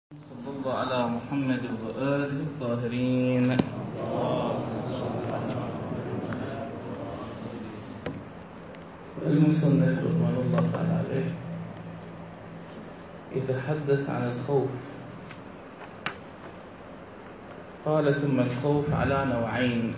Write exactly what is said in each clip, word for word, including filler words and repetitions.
صلى الله على محمد وآله الطاهرين. المصنف رحمه الله تعالى عليه يتحدث عن الخوف. قال: ثم الخوف على نوعين.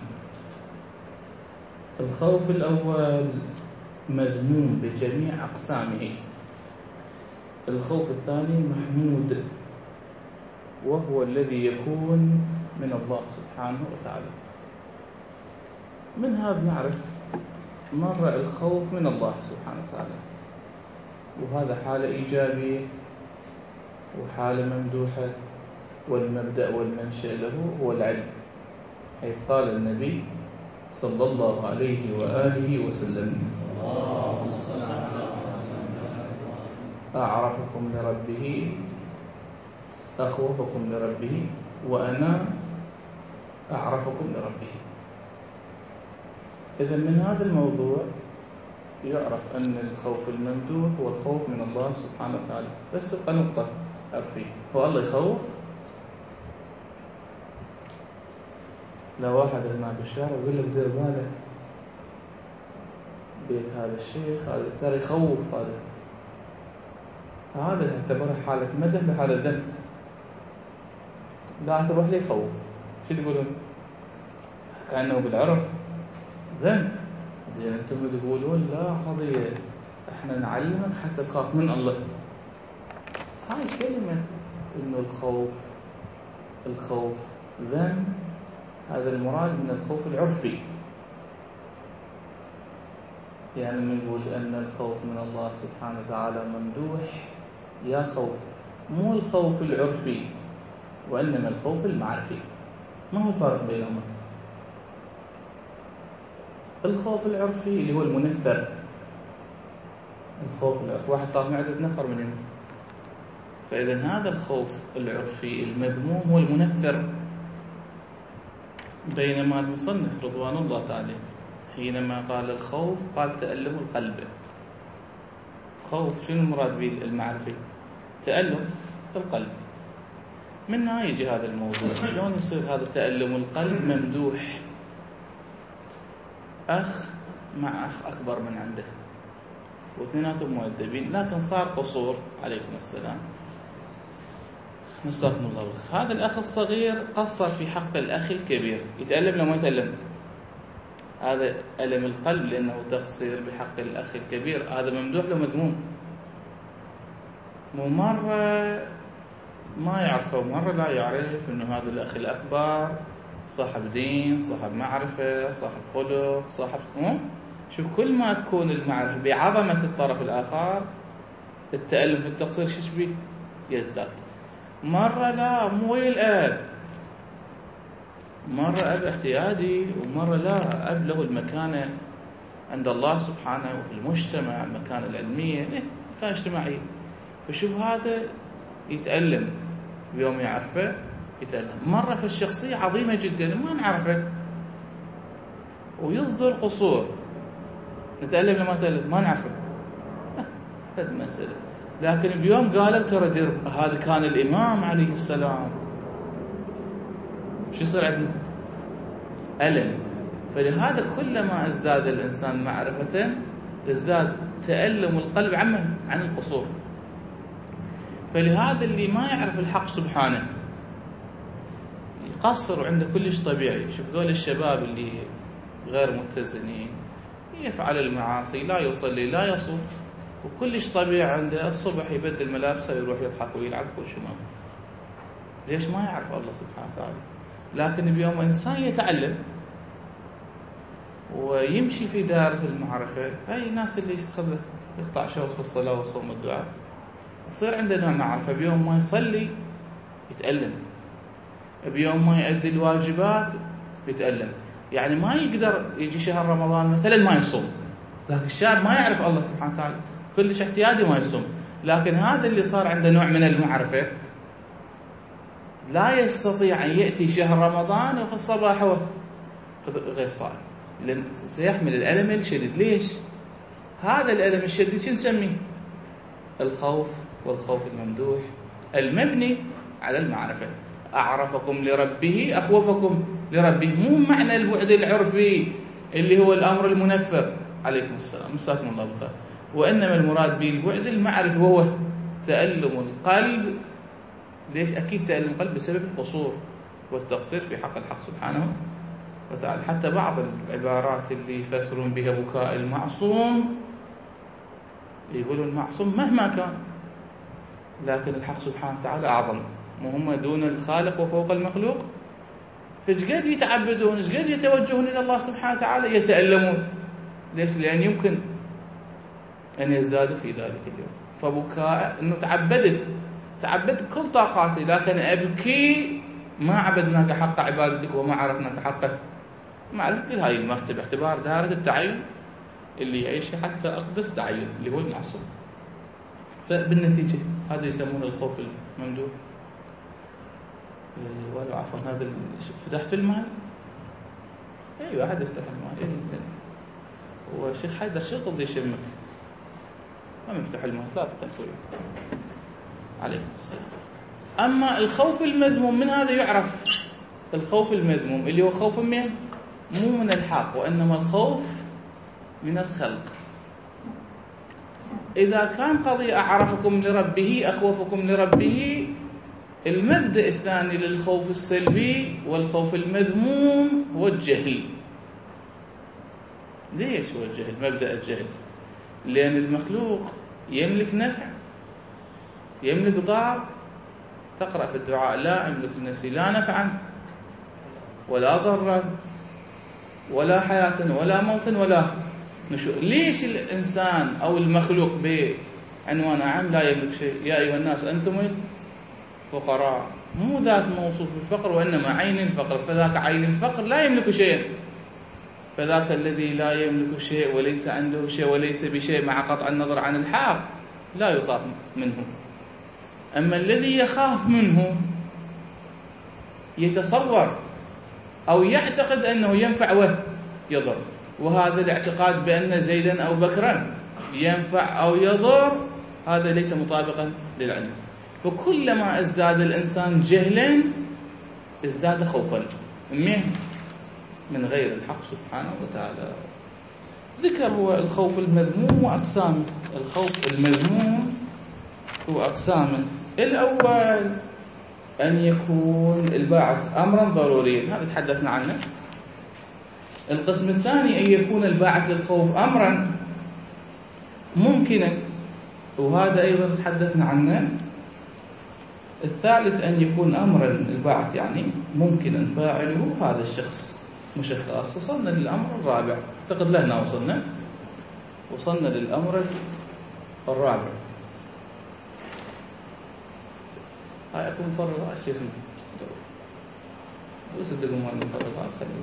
الخوف الأول مذموم بجميع أقسامه، الخوف الثاني محمود، وهو الذي يكون من الله سبحانه وتعالى. من هذا نعرف مرة الخوف من الله سبحانه وتعالى، وهذا حالة إيجابية وحالة ممدوحة، والمبدأ والمنشأ له هو العلم، حيث قال النبي صلى الله عليه وآله وسلم: أعرفكم لربه أخوفكم لربه وأنا أعرفكم لربه. إذا من هذا الموضوع يعرف أن الخوف الممدوح هو الخوف من الله سبحانه وتعالى. بس تبقى نقطة عرفي، هو الله يخوف؟ لا واحد هنا بالشارع يقول لك دير بالك بيت هذا الشيخ هذا ترى يخوف، هذا هذا تعتبرها حالة مدح بحالة ذم. لا تروح لي خوف، شو تقولون؟ كأنه بالعرب ذم. زين انتم تقولون لا قضية احنا نعلمك حتى تخاف من الله. هاي كلمة انه الخوف الخوف ذم، هذا المراد من الخوف العرفي. يعني نقول ان الخوف من الله سبحانه وتعالى ممدوح يا خوف، مو الخوف العرفي وإنما الخوف المعرفي. ما هو الفرق بينهما؟ الخوف العرفي اللي هو المنفر، الخوف العرفي واحد خاف معدة نفر من يمه، فإذا هذا الخوف العرفي المذموم هو المنفر. بينما المصنف رضوان الله تعالى حينما قال الخوف قال تألم القلب. خوف شنو المراد به المعرفي؟ تألم القلب. من هنا يجي هذا الموضوع، شلون يصير هذا تألم القلب ممدوح؟ أخ مع أخ أكبر من عنده واثنيناتهم مؤدبين، لكن صار قصور. عليكم السلام، نستغفر الله. هذا الأخ الصغير قصر في حق الأخ الكبير، يتألم لو ما يتألم؟ هذا ألم القلب لأنه تقصير بحق الأخ الكبير. هذا ممدوح لو مذموم؟ مو مرة ما يعرفه ومرة لا يعرف أنه هذا الأخ الأكبر صاحب دين، صاحب معرفة، صاحب خلق، صاحب مو؟ شوف، كل ما تكون المعرفة بعظمة الطرف الآخر التألم في التقصير شو بيه؟ يزداد. مرة لا، مو ويا الأب، مرة أب اعتيادي ومرة لا، أب له المكانة عند الله سبحانه وفي المجتمع، المكانة العلمية، مكانة اجتماعية. فشوف هذا يتألم بيوم يعرفه يتألم. مرة في الشخصية عظيمة جدا ما نعرفه ويصدر قصور، نتألم لما نتألم ما نعرفه، هذه مسألة. لكن بيوم قالوا ترى دير هذا كان الإمام عليه السلام، شو يصير عندنا؟ ألم. فلهذا كلما ازداد الإنسان معرفة ازداد تألم القلب عنه عن القصور. فلهذا اللي ما يعرف الحق سبحانه يقصر وعنده كلش طبيعي. شوف ذول الشباب اللي غير متزنين يفعل المعاصي، لا يصلي لا يصوم، وكلش طبيعي عنده الصبح يبدل ملابسه ويروح يضحك ويلعب كل شيء. ليش؟ ما يعرف الله سبحانه وتعالى. لكن بيوم إنسان يتعلم ويمشي في دائرة المعرفة، هاي الناس اللي خذ يقطع شوط في الصلاة والصوم والدعاء يصير عنده نوع معرفة. بيوم ما يصلي يتألم، بيوم ما يؤدي الواجبات يتألم. يعني ما يقدر يجي شهر رمضان مثلا ما يصوم، لكن الشاب ما يعرف الله سبحانه وتعالى كلش احتيادي ما يصوم. لكن هذا اللي صار عنده نوع من المعرفة لا يستطيع أن يأتي شهر رمضان وفي الصباح هو غير صائم، لأن سيحمل الألم الشديد. ليش؟ هذا الألم الشديد شو نسميه؟ الخوف. والخوف الممدوح المبني على المعرفة. أعرفكم لربه أخوفكم لربه، مو معنى البعد العرفي اللي هو الأمر المنفر. عليكم السلام، مساكم الله بالخير. وإنما المراد به البعد المعرفي، وهو تألم القلب. ليش؟ أكيد تألم القلب بسبب القصور والتقصير في حق الحق سبحانه وتعالى. حتى بعض العبارات اللي يفسرون بها بكاء المعصوم، يقولون المعصوم مهما كان، لكن الحق سبحانه وتعالى أعظم، وهم دون الخالق وفوق المخلوق. فايش قد يتعبدون، ايش قد يتوجهون إلى الله سبحانه وتعالى، يتألمون. ليش؟ لأن يمكن أن يزدادوا في ذلك اليوم. فبكاء أنه تعبدت تعبدت كل طاقاتي، لكن أبكي ما عبدناك حق عبادتك وما عرفناك حقه. معرفة هاي المرتبة، اعتبار دائرة التعين اللي يعيشها حتى أقدس تعين اللي هو المعصوم. فبالنتيجة هذا يسمونه الخوف الممدوح. ولو عفوا هذا فتحت المال. أيوة أحد يفتح المال. والشيخ حيدر شغل يشمك ما يفتح المال، لا تنفوي. عليكم السلام. أما الخوف المذموم من هذا يعرف الخوف المذموم اللي هو خوف من مو من الحق، وإنما الخوف من الخلق. إذا كان قضية أعرفكم لربه أخوفكم لربه، المبدأ الثاني للخوف السلبي والخوف المذموم هو الجهل. ليش هو الجهل؟ مبدأ الجهل لأن المخلوق يملك نفع يملك ضار. تقرأ في الدعاء: لا أملك لنفسي لا نفعا ولا ضرا ولا حياة ولا موت ولا نشوء. ليش الإنسان أو المخلوق بعنوان عام لا يملك شيء؟ يا أيها الناس أنتم الفقراء، مو ذات موصوف بالفقر، وإنما عين الفقر. فذاك عين الفقر لا يملك شيئا. فذاك الذي لا يملك شيء وليس عنده شيء وليس بشيء مع قطع النظر عن الحق لا يخاف منه. أما الذي يخاف منه يتصور أو يعتقد أنه ينفع ويضر، وهذا الاعتقاد بأن زيدا أو بكرا ينفع أو يضر هذا ليس مطابقا للعلم. فكلما ازداد الإنسان جهلا ازداد خوفا من من غير الحق سبحانه وتعالى. ذكر هو الخوف المذموم وأقسامه. الخوف المذموم هو أقسامه. الأول أن يكون الباعث أمرا ضروريا، هذا تحدثنا عنه. القسم الثاني أن يكون الباعث للخوف أمرا ممكنا، وهذا أيضا تحدثنا عنه. الثالث أن يكون أمرا الباعث يعني ممكنا فاعله هذا الشخص مشخص. وصلنا للأمر الرابع، أعتقد لهنا وصلنا وصلنا للأمر الرابع. هاي أكون مفرغات الشيخ وصدقوا مال المفرغات خليه.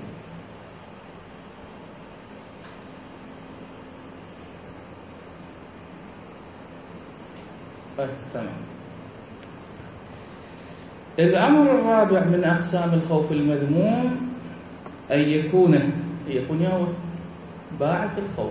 طيب تمام. الأمر الرابع من أقسام الخوف المذموم أن يكون أن يكون هو باعث الخوف.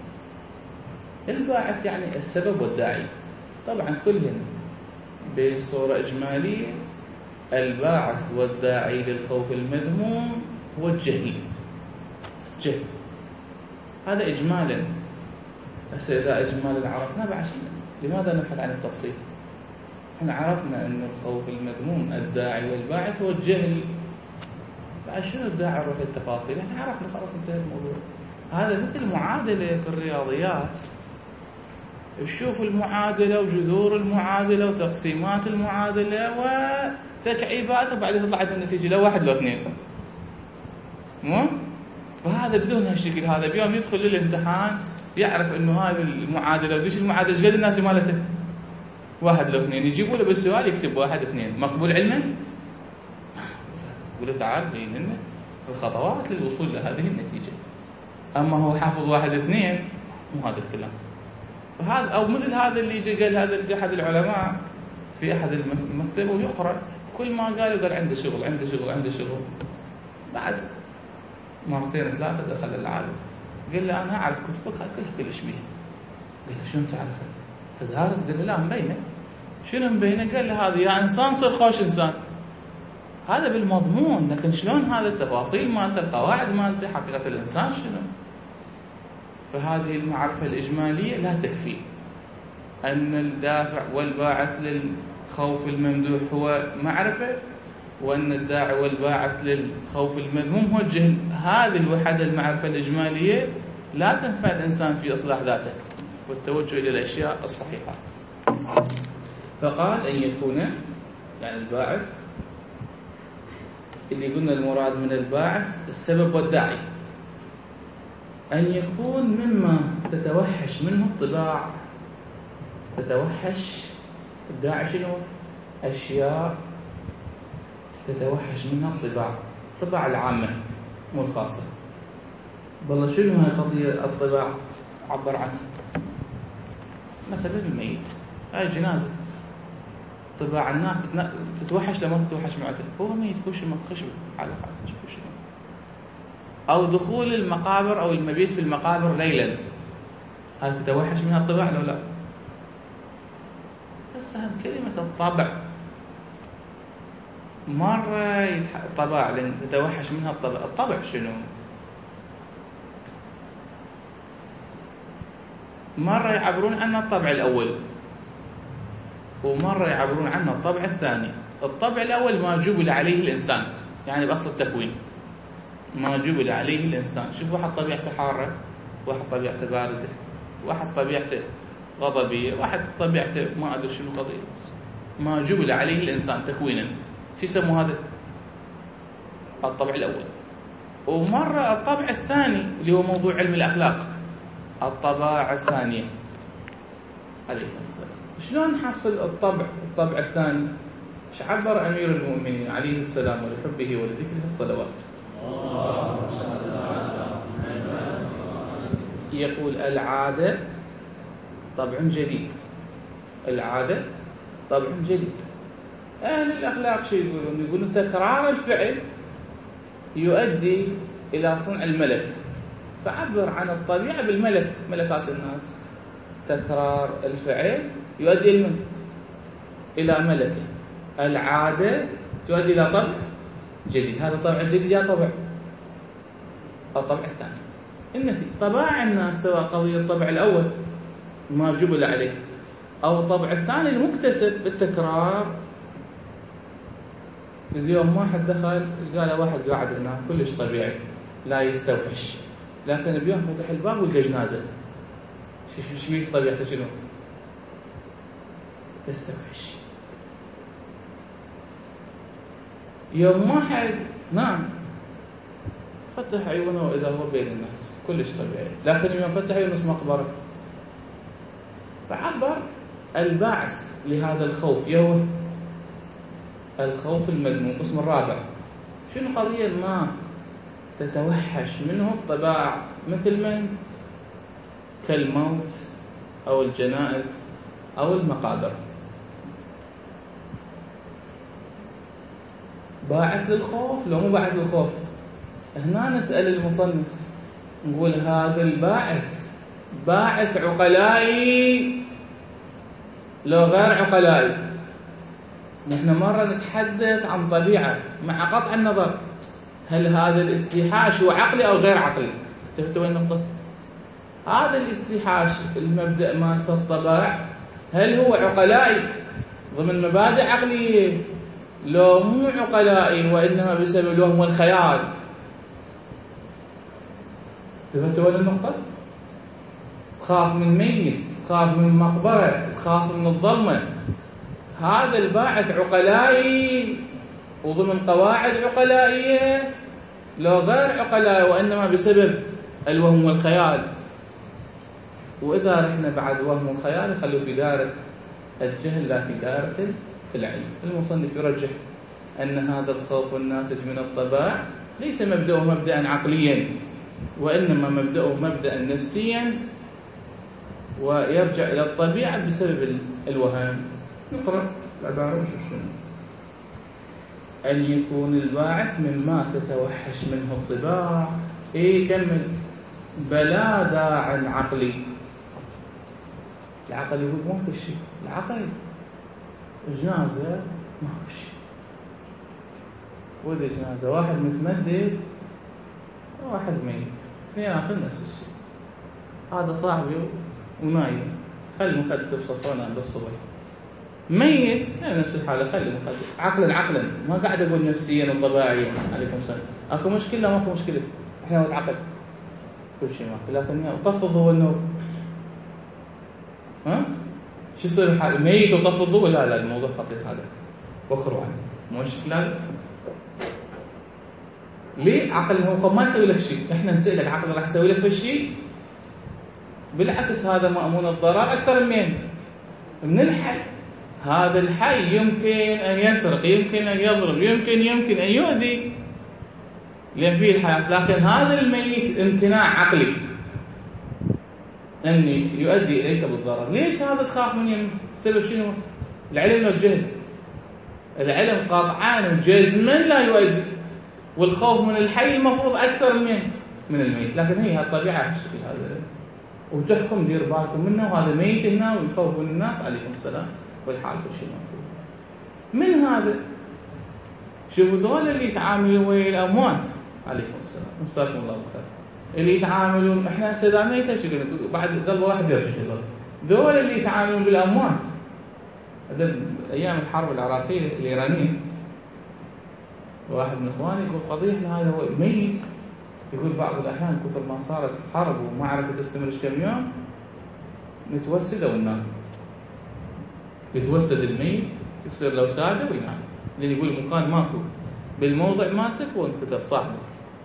الباعث يعني السبب والداعي. طبعا كلهم بصورة إجمالية الباعث والداعي للخوف المذموم هو الجهل. جهل هذا إجمالا. بس إذا إجمالا عرفنا بعد لماذا نبحث عن التفصيل؟ احنا عرفنا أن الخوف المذموم الداعي والباعث هو الجهل. بعد شنو الداعي نروح للتفاصيل؟ احنا عرفنا خلاص انتهى الموضوع. هذا مثل معادلة في الرياضيات. تشوف المعادلة وجذور المعادلة وتقسيمات المعادلة وتكعيبات، وبعدين طلعت النتيجة لو واحد لو اثنين. مو؟ فهذا بدون هالشكل. هذا بيوم يدخل للامتحان يعرف انه هذه المعادلة وديش المعادلة ايش قد الناس مالته؟ واحد لو اثنين. يجيبوا له بالسؤال يكتب واحد اثنين. مقبول علما؟ يقول له تعال بين لنا الخطوات للوصول لهذه النتيجة. أما هو حافظ واحد اثنين مو هذا الكلام. فهذا أو مثل هذا اللي يجي قال هذا أحد العلماء في أحد المكتب ويقرأ كل ما قال يقول عنده شغل عنده شغل عنده شغل. بعد مرتين ثلاثة دخل العالم قال له أنا أعرف كتبك كلها كلش بيها. قال له شو تعرف؟ تدارس؟ قال له لا مبينة. شنو مبينه؟ قال له هذا يا إنسان صير خوش إنسان. هذا بالمضمون، لكن شلون هذا التفاصيل مالته، القواعد مالته، حقيقة الإنسان شنو؟ فهذه المعرفة الإجمالية لا تكفي. أن الدافع والباعث للخوف الممدوح هو معرفة، وأن الداعي والباعث للخوف المذموم هو الجهل. هذه الوحدة المعرفة الإجمالية لا تنفع الإنسان في إصلاح ذاته والتوجه إلى الأشياء الصحيحة. فقال أن يكون يعني الباعث، اللي قلنا المراد من الباعث السبب والداعي، أن يكون مما تتوحش منه الطباع. تتوحش الداعي شنو؟ أشياء تتوحش منها الطباع، الطباع العامة مو الخاصة. بالله شنو هاي قضية الطباع؟ عبر عنها مثلا الميت، هاي جنازة، طباع الناس تتوحش لما تتوحش معته، هو ميت كل شيء خشب على خشب كل شيء. أو دخول المقابر أو المبيت في المقابر ليلا، هل تتوحش منها الطباع لو لا؟ بس هذه كلمة الطبع مرة يتح... الطباع لأن تتوحش منها الطبع. الطبع شنو؟ مرة يعبرون عنه الطبع الأول، ومرة يعبرون عنه الطبع الثاني. الطبع الأول ما جبل عليه الإنسان، يعني بأصل التكوين ما جبل عليه الإنسان. شوف واحد طبيعته حارة، واحد طبيعته باردة، واحد طبيعته غضبية، واحد طبيعته ما أدري شنو قضية. ما جبل عليه الإنسان تكوينا، شو يسموا هذا؟ الطبع الأول. ومرة الطبع الثاني اللي هو موضوع علم الأخلاق، الطباع الثانية عليه السلام. شلون نحصل الطبع الطبع الثاني؟ ايش عبر أمير المؤمنين عليه السلام ولحبه ولذكره الصلوات؟ يقول العادة طبع جديد. العادة طبع جديد. أهل الأخلاق شو يقولون؟ يقولون تكرار الفعل يؤدي إلى صنع الملك، فعبر عن الطبيعة بالملك، ملكات الناس. تكرار الفعل يؤدي الملك إلى ملكه. العادة تؤدي إلى طبع جديد. هذا طبع جديد يا طبع الطبع الثاني. النتيجة طباع الناس، سواء قضية الطبع الأول ما جبل عليه أو الطبع الثاني المكتسب بالتكرار. اليوم واحد دخل قال واحد قاعد هنا كلش طبيعي لا يستوحش، لكن اليوم فتح الباب ولقى جنازة، شو شو طبيعته شنو؟ تستوحش. يوم واحد نعم فتح عيونه إذا هو بين الناس كلش طبيعي، لكن يوم فتح عيونه مقبرة. فعبر الباعث لهذا الخوف يهو الخوف المذموم. القسم الرابع شنو؟ قضية ما تتوحش منه الطباع، مثل من؟ كالموت أو الجنائز أو المقابر. باعث للخوف لو مو باعث للخوف؟ هنا نسأل المصنف نقول هذا الباعث باعث عقلائي لو غير عقلائي؟ نحن مرة نتحدث عن طبيعة مع قطع النظر هل هذا الاستيحاش هو عقلي أو غير عقلي. انتبهتوا وين النقطة؟ هذا الاستيحاش المبدأ مالت الطباع هل هو عقلائي ضمن مبادئ عقلية لو مو عقلائي وإنما بسبب الوهم والخيال؟ انتبهتوا وين النقطة؟ تخاف من ميت، تخاف من مقبرة، تخاف من الظلمة. هذا الباعث عقلائي وضمن قواعد عقلائية لو غير عقلائي وإنما بسبب الوهم والخيال. وإذا رحنا بعد وهم والخيال يخلوا في دائرة الجهل لا في دائرة العلم. المصنف يرجح أن هذا الخوف الناتج من الطباع ليس مبدأه مبدأ عقليا، وإنما مبدأه مبدأ نفسيا ويرجع إلى الطبيعة بسبب الوهم. نقرأ العبارة وشو شنو؟ أن يكون الباعث مما تتوحش منه الطباع. إيه كمل. بلا داع عقلي. العقل يقول مو كل شيء. العقل جنازة ماكو شيء، ودي جنازة واحد متمدد واحد ميت، اثنين آخر نفس الشيء. هذا صاحبي ونايم، خلي مخدته بصفونه بالصبح. ميت يعني نفس الحالة، خلي مخدته عقلا عقلا، ما قاعد أقول نفسيا وطباعيا. عليكم السلام. أكو مشكلة ماكو مشكلة، إحنا نتعقل كل شيء ماكو، لكن طفض هو النور. ها؟ شو يصير الحال؟ ميت وطفض؟ لا لا، الموضوع خطير هذا، وخروا عنه. مشكلة ليه؟ عقل هو ما يسوي لك شيء، احنا نسألك عقل راح يسوي لك شيء؟ بالعكس، هذا مأمون الضرر أكثر من من الحي. هذا الحي يمكن أن يسرق، يمكن أن يضرب، يمكن يمكن أن يؤذي، لأن فيه الحياة. لكن هذا الميت امتناع عقلي أن يؤدي إليك بالضرر. ليش هذا تخاف من السبب؟ شنو؟ العلم والجهل. العلم قطعا وجزما لا يؤدي، والخوف من الحي المفروض أكثر من من الميت. لكن هي الطبيعة بالشكل هذا، وتحكم دير بالكم منه، وهذا ميت هنا ويخوف من الناس. عليكم السلام. والحال كل شيء مفروض. من هذا شوفوا ذول اللي يتعاملوا ويا الأموات. عليكم السلام، مساكم الله بالخير. اللي يتعاملون، احنا هسه ميتة شكل بعد قلب واحد يرجع يضل. ذول اللي يتعاملون بالأموات، هذا أيام الحرب العراقية الإيرانية، واحد من إخواني يقول قضية احنا هذا هو ميت، يقول بعض الأحيان كثر ما صارت حرب ومعركة تستمر كم يوم نتوسد وننام. يتوسد الميت، يصير لو سادة وينام، لأن يقول المكان ماكو بالموضع مالتك وانكتب صاحبك.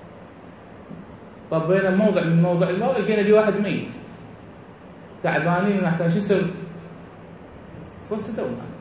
طب بين موضع من موضع الموضع لقينا لي واحد ميت تعبانين ونحسن، شو نسوي؟ توسد وننام.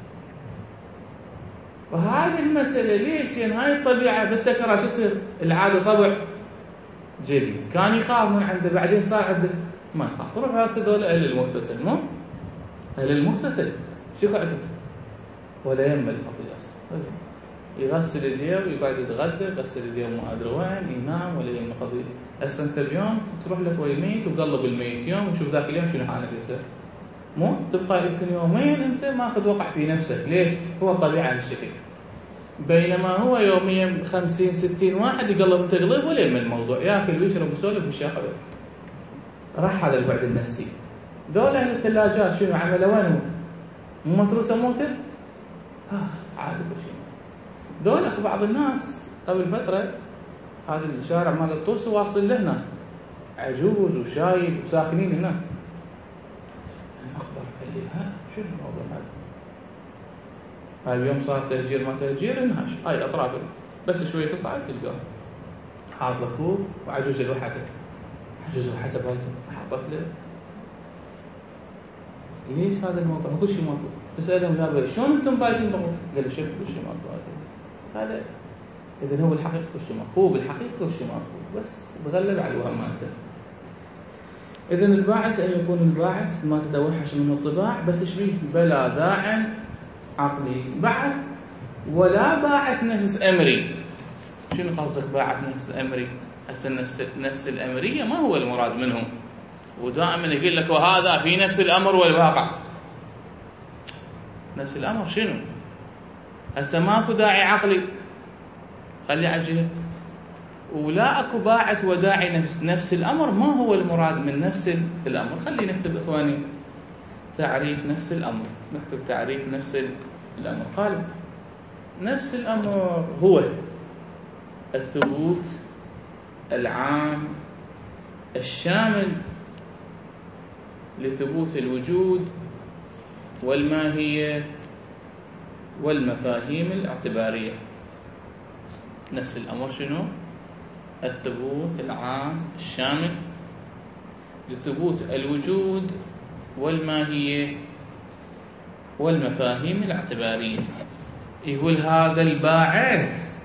فهذه المسألة ليش؟ يعني هاي الطبيعة بالتكرار. شو يصير؟ العادة طبع جديد، كان يخاف من عنده بعدين صار عنده ما يخاف. روح هسه دول أهل المغتسل، مو؟ أهل المغتسل شو قعدوا؟ ولا يم القضية، يغسل يديه ويقعد يتغدى، يغسل يديه ما أدري وين، ينام ولا يم قضية. هسه أنت اليوم تروح لك ويا الميت وقلب الميت يوم وشوف ذاك اليوم شنو حالك يصير. مو تبقى يمكن يومين أنت ماخذ وقع في نفسك. ليش؟ هو طبيعة هالشكل. بينما هو يوميا خمسين ستين واحد يقلب تقلب ولا يم الموضوع، ياكل ويشرب ويسولف ويشاخذ. راح هذا البعد النفسي. دول أهل الثلاجات شنو عملوا؟ وين مو متروسة موتر؟ ها عادي بشيء. دول بعض الناس قبل فترة هذا الشارع مال الطوس واصل لهنا، عجوز وشايب وساكنين هناك. الأخبار قال لي ها شنو الموضوع هذا؟ هاي اليوم صار تهجير ما تهجير انهاش، هاي أطراف بس شوية تصعد تلقاه حاط له خوف وعجوز لوحده، عجوز لوحده بايته حاطت له. ليش هذا الموضوع؟ كل شيء ماكو. تسألهم لا شلون انتم بايتين بغض؟ قالوا شوف كل شيء ماكو. هذا إذن هو بالحقيقة كل شيء ماكو، هو بالحقيقة كل شيء ماكو، بس تغلب على الوهم مالته. إذن الباعث أن يكون الباعث ما تتوحش منه الطباع، بس ايش بيه؟ بلا داع عقلي بعد، ولا باعث نفس أمري. شنو قصدك باعث نفس أمري؟ هسه نفس نفس الأمرية ما هو المراد منهم، ودائما يقول لك وهذا في نفس الأمر والواقع. نفس الأمر شنو؟ هسه ماكو داعي عقلي، خلي عجيه. ولا اكو باعث وداعي نفس نفس الأمر. ما هو المراد من نفس الأمر؟ خلي نكتب إخواني تعريف نفس الأمر. نكتب تعريف نفس الأمر. قال نفس الأمر هو الثبوت العام الشامل لثبوت الوجود والماهية والمفاهيم الاعتبارية. نفس الأمر شنو؟ الثبوت العام الشامل لثبوت الوجود والماهية والمفاهيم الاعتبارية. يقول هذا الباعث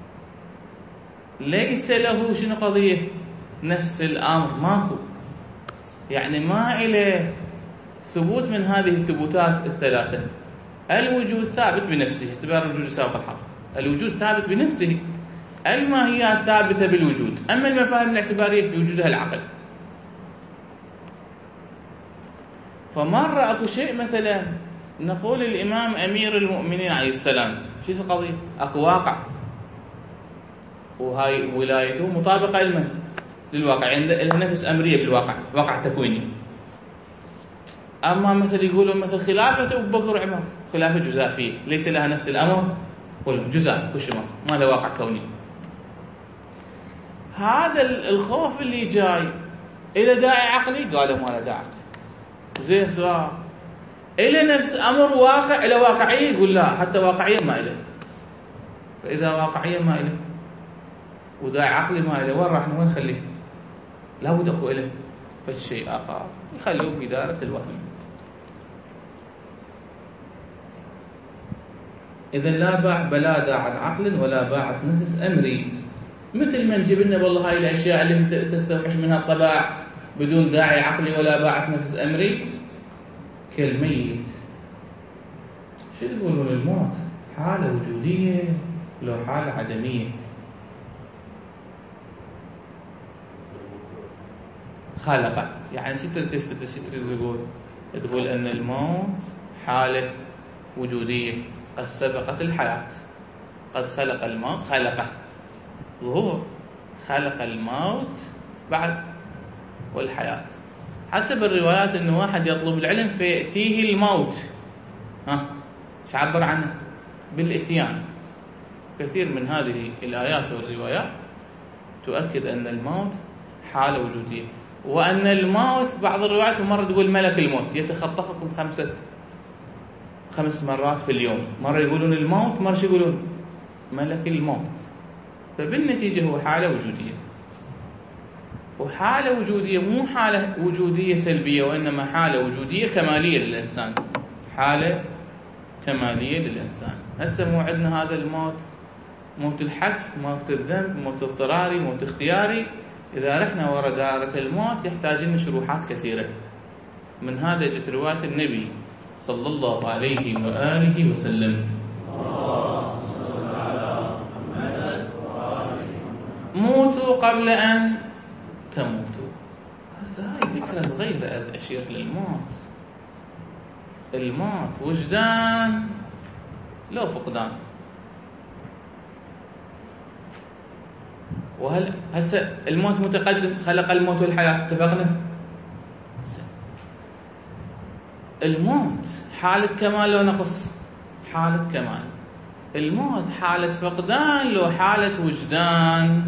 ليس له شنو قضية؟ نفس الأمر ماكو، يعني ما إله ثبوت من هذه الثبوتات الثلاثة. الوجود ثابت بنفسه، اعتبار الوجود سابق الحق. الوجود ثابت بنفسه، الماهيات ثابتة بالوجود، أما المفاهيم الاعتبارية بوجودها العقل. فمرة أكو شيء مثلا نقول الإمام أمير المؤمنين عليه السلام، شو القضية؟ أكو واقع، وهاي ولايته مطابقة لمن؟ للواقع، عنده نفس أمرية بالواقع، واقع تكويني. أما مثل يقولوا مثل خلافة أبو بكر وعمر خلافة جزافية، ليس لها نفس الأمر ولا جزاف وشمر، ما له واقع كوني. هذا الخوف اللي جاي إلى داعي عقلي؟ قالوا ما له داعي عقلي. زين سؤال، إلى نفس أمر واقع، إلى واقعية؟ يقول لا، حتى واقعية ما إله. فإذا واقعية ما إله وداعي عقلي ما إله، وين راح وين نخليه؟ لابد أكو إله فالشيء آخر يخلوه في دائرة الوهم. إذا لا باع بلا داعة عقل ولا باعة نفس أمري، مثل ما نجيب لنا والله هاي الأشياء اللي تستوحش منها الطباع بدون داعي عقلي ولا باعة نفس أمري كالميت. شو تقولون الموت؟ حالة وجودية لو حالة عدمية؟ خلق، يعني شو تريد تقول؟ تقول أن الموت حالة وجودية قد سبقت الحياة، قد خلق الموت، خلقه ظهور، خلق الموت بعد والحياة. حتى بالروايات أنه واحد يطلب العلم فيأتيه الموت، ها شو عبر عنه؟ بالإتيان. كثير من هذه الآيات والروايات تؤكد أن الموت حالة وجودية، وأن الموت بعض الروايات مرة تقول ملك الموت يتخطفكم خمسة خمس مرات في اليوم، مرة يقولون الموت، مرة يقولون ملك الموت. فبالنتيجة هو حالة وجودية، وحالة وجودية مو حالة وجودية سلبية، وإنما حالة وجودية كمالية للإنسان، حالة كمالية للإنسان. هسه مو عندنا هذا الموت، موت الحتف، موت الذنب، موت اضطراري، موت اختياري. إذا رحنا وراء دائرة الموت يحتاج لنا شروحات كثيرة. من هذا جت رواية النبي صلى الله عليه وآله وسلم: موتوا قبل أن تموتوا. هسه هاي فكرة صغيرة أشير للموت. الموت وجدان لو فقدان. وهل هسه الموت متقدم، خلق الموت والحياة، اتفقنا؟ الموت حالة كمال لو نقص؟ حالة كمال. الموت حالة فقدان لو حالة وجدان؟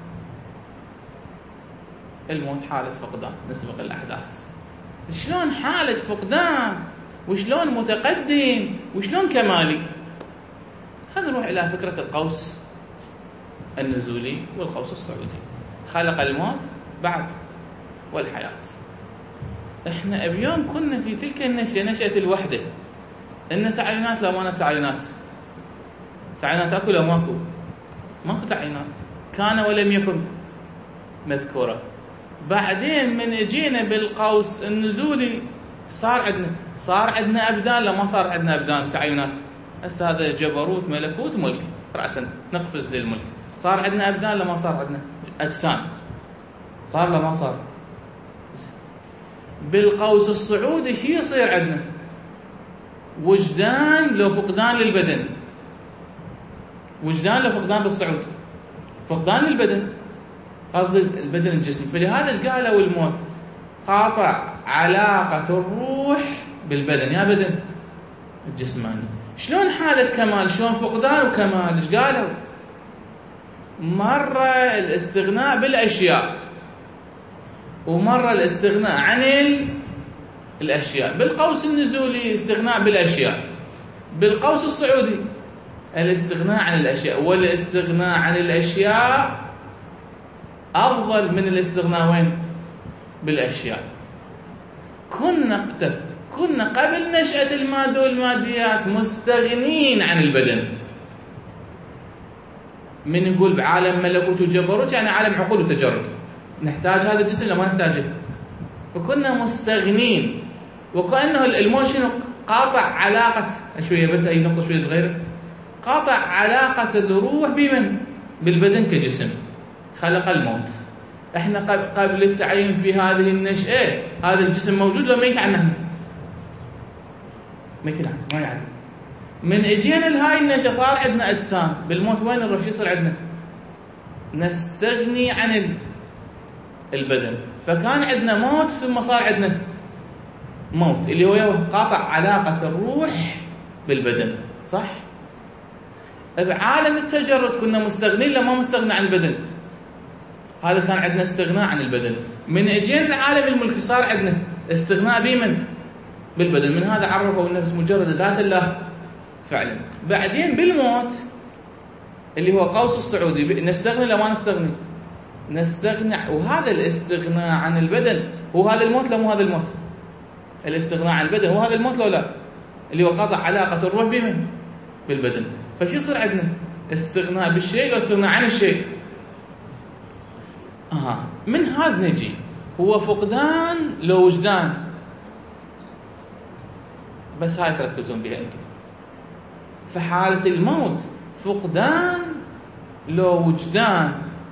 الموت حالة فقدان. نسبق الأحداث. شلون حالة فقدان وشلون متقدم وشلون كمالي؟ خلينا نروح إلى فكرة القوس النزولي والقوس الصعودي. خلق الموت بعد والحياة. احنا بيوم كنا في تلك النشأة، نشأة الوحدة، ان تعينات لا ما تعينات، تعينات اكو لا ماكو؟ ماكو تعينات، كان ولم يكن مذكورة. بعدين من اجينا بالقوس النزولي صار عندنا صار عندنا ابدان لا ما صار عندنا ابدان تعينات. هسه هذا جبروت ملكوت ملك، رأسا نقفز للملك. صار عندنا ابدان لا ما صار عندنا اجسام؟ صار لا ما صار؟ بالقوس الصعودي شي يصير عندنا؟ وجدان لو فقدان للبدن. وجدان لو فقدان بالصعود، فقدان للبدن، قصد البدن الجسم. فلهذا ايش قالوا الموت؟ قاطع علاقة الروح بالبدن، يا بدن الجسماني. شلون حالة كمال؟ شلون فقدان وكمال؟ ايش قالوا؟ مرة الاستغناء بالأشياء، ومرة الاستغناء عن الأشياء. بالقوس النزولي استغناء بالأشياء، بالقوس الصعودي الاستغناء عن الأشياء. والاستغناء عن الأشياء أفضل من الاستغناء وين؟ بالأشياء. كنا كنا قبل نشأة المادة والماديات مستغنين عن البدن. من نقول بعالم ملكوت وجبروت يعني عالم عقول وتجرد، نحتاج هذا الجسم لما نحتاجه، وكنا مستغنين. وكأنه الموشن قاطع علاقة شوية، بس أي نقطة شوية صغيرة، قاطع علاقة الروح بمن؟ بالبدن كجسم. خلق الموت. احنا قبل التعيين في هذه النشأة هذا الجسم موجود ولا ميت عنه؟ ما يكون عندنا، ما يعدل. من اجينا لهاي النشأة صار عندنا اجسام، بالموت وين نروح؟ شو يصير عندنا؟ نستغني عن البدن. فكان عندنا موت ثم صار عندنا موت اللي هو قاطع علاقة الروح بالبدن، صح؟ بعالم التجرد كنا مستغنين لما مستغنى عن البدن، هذا كان عندنا استغناء عن البدن. من اجينا لعالم الملك صار عندنا استغناء بمن؟ بالبدن. من هذا عرفوا النفس مجرد ذات الله فعلا. بعدين بالموت اللي هو قوس الصعودي نستغني لما ما نستغني؟ نستغني. وهذا الاستغناء عن البدن هو هذا الموت، لا مو هذا الموت؟ الاستغناء عن البدن هو هذا الموت لو لا؟ اللي هو قطع علاقة الروح بمن؟ بالبدن. فشو يصير عندنا؟ استغناء بالشيء واستغناء عن الشيء. آه. من هذا نجي هو فقدان لو وجدان، بس هاي تركزون بها انتم. فحالة الموت فقدان لو وجدان.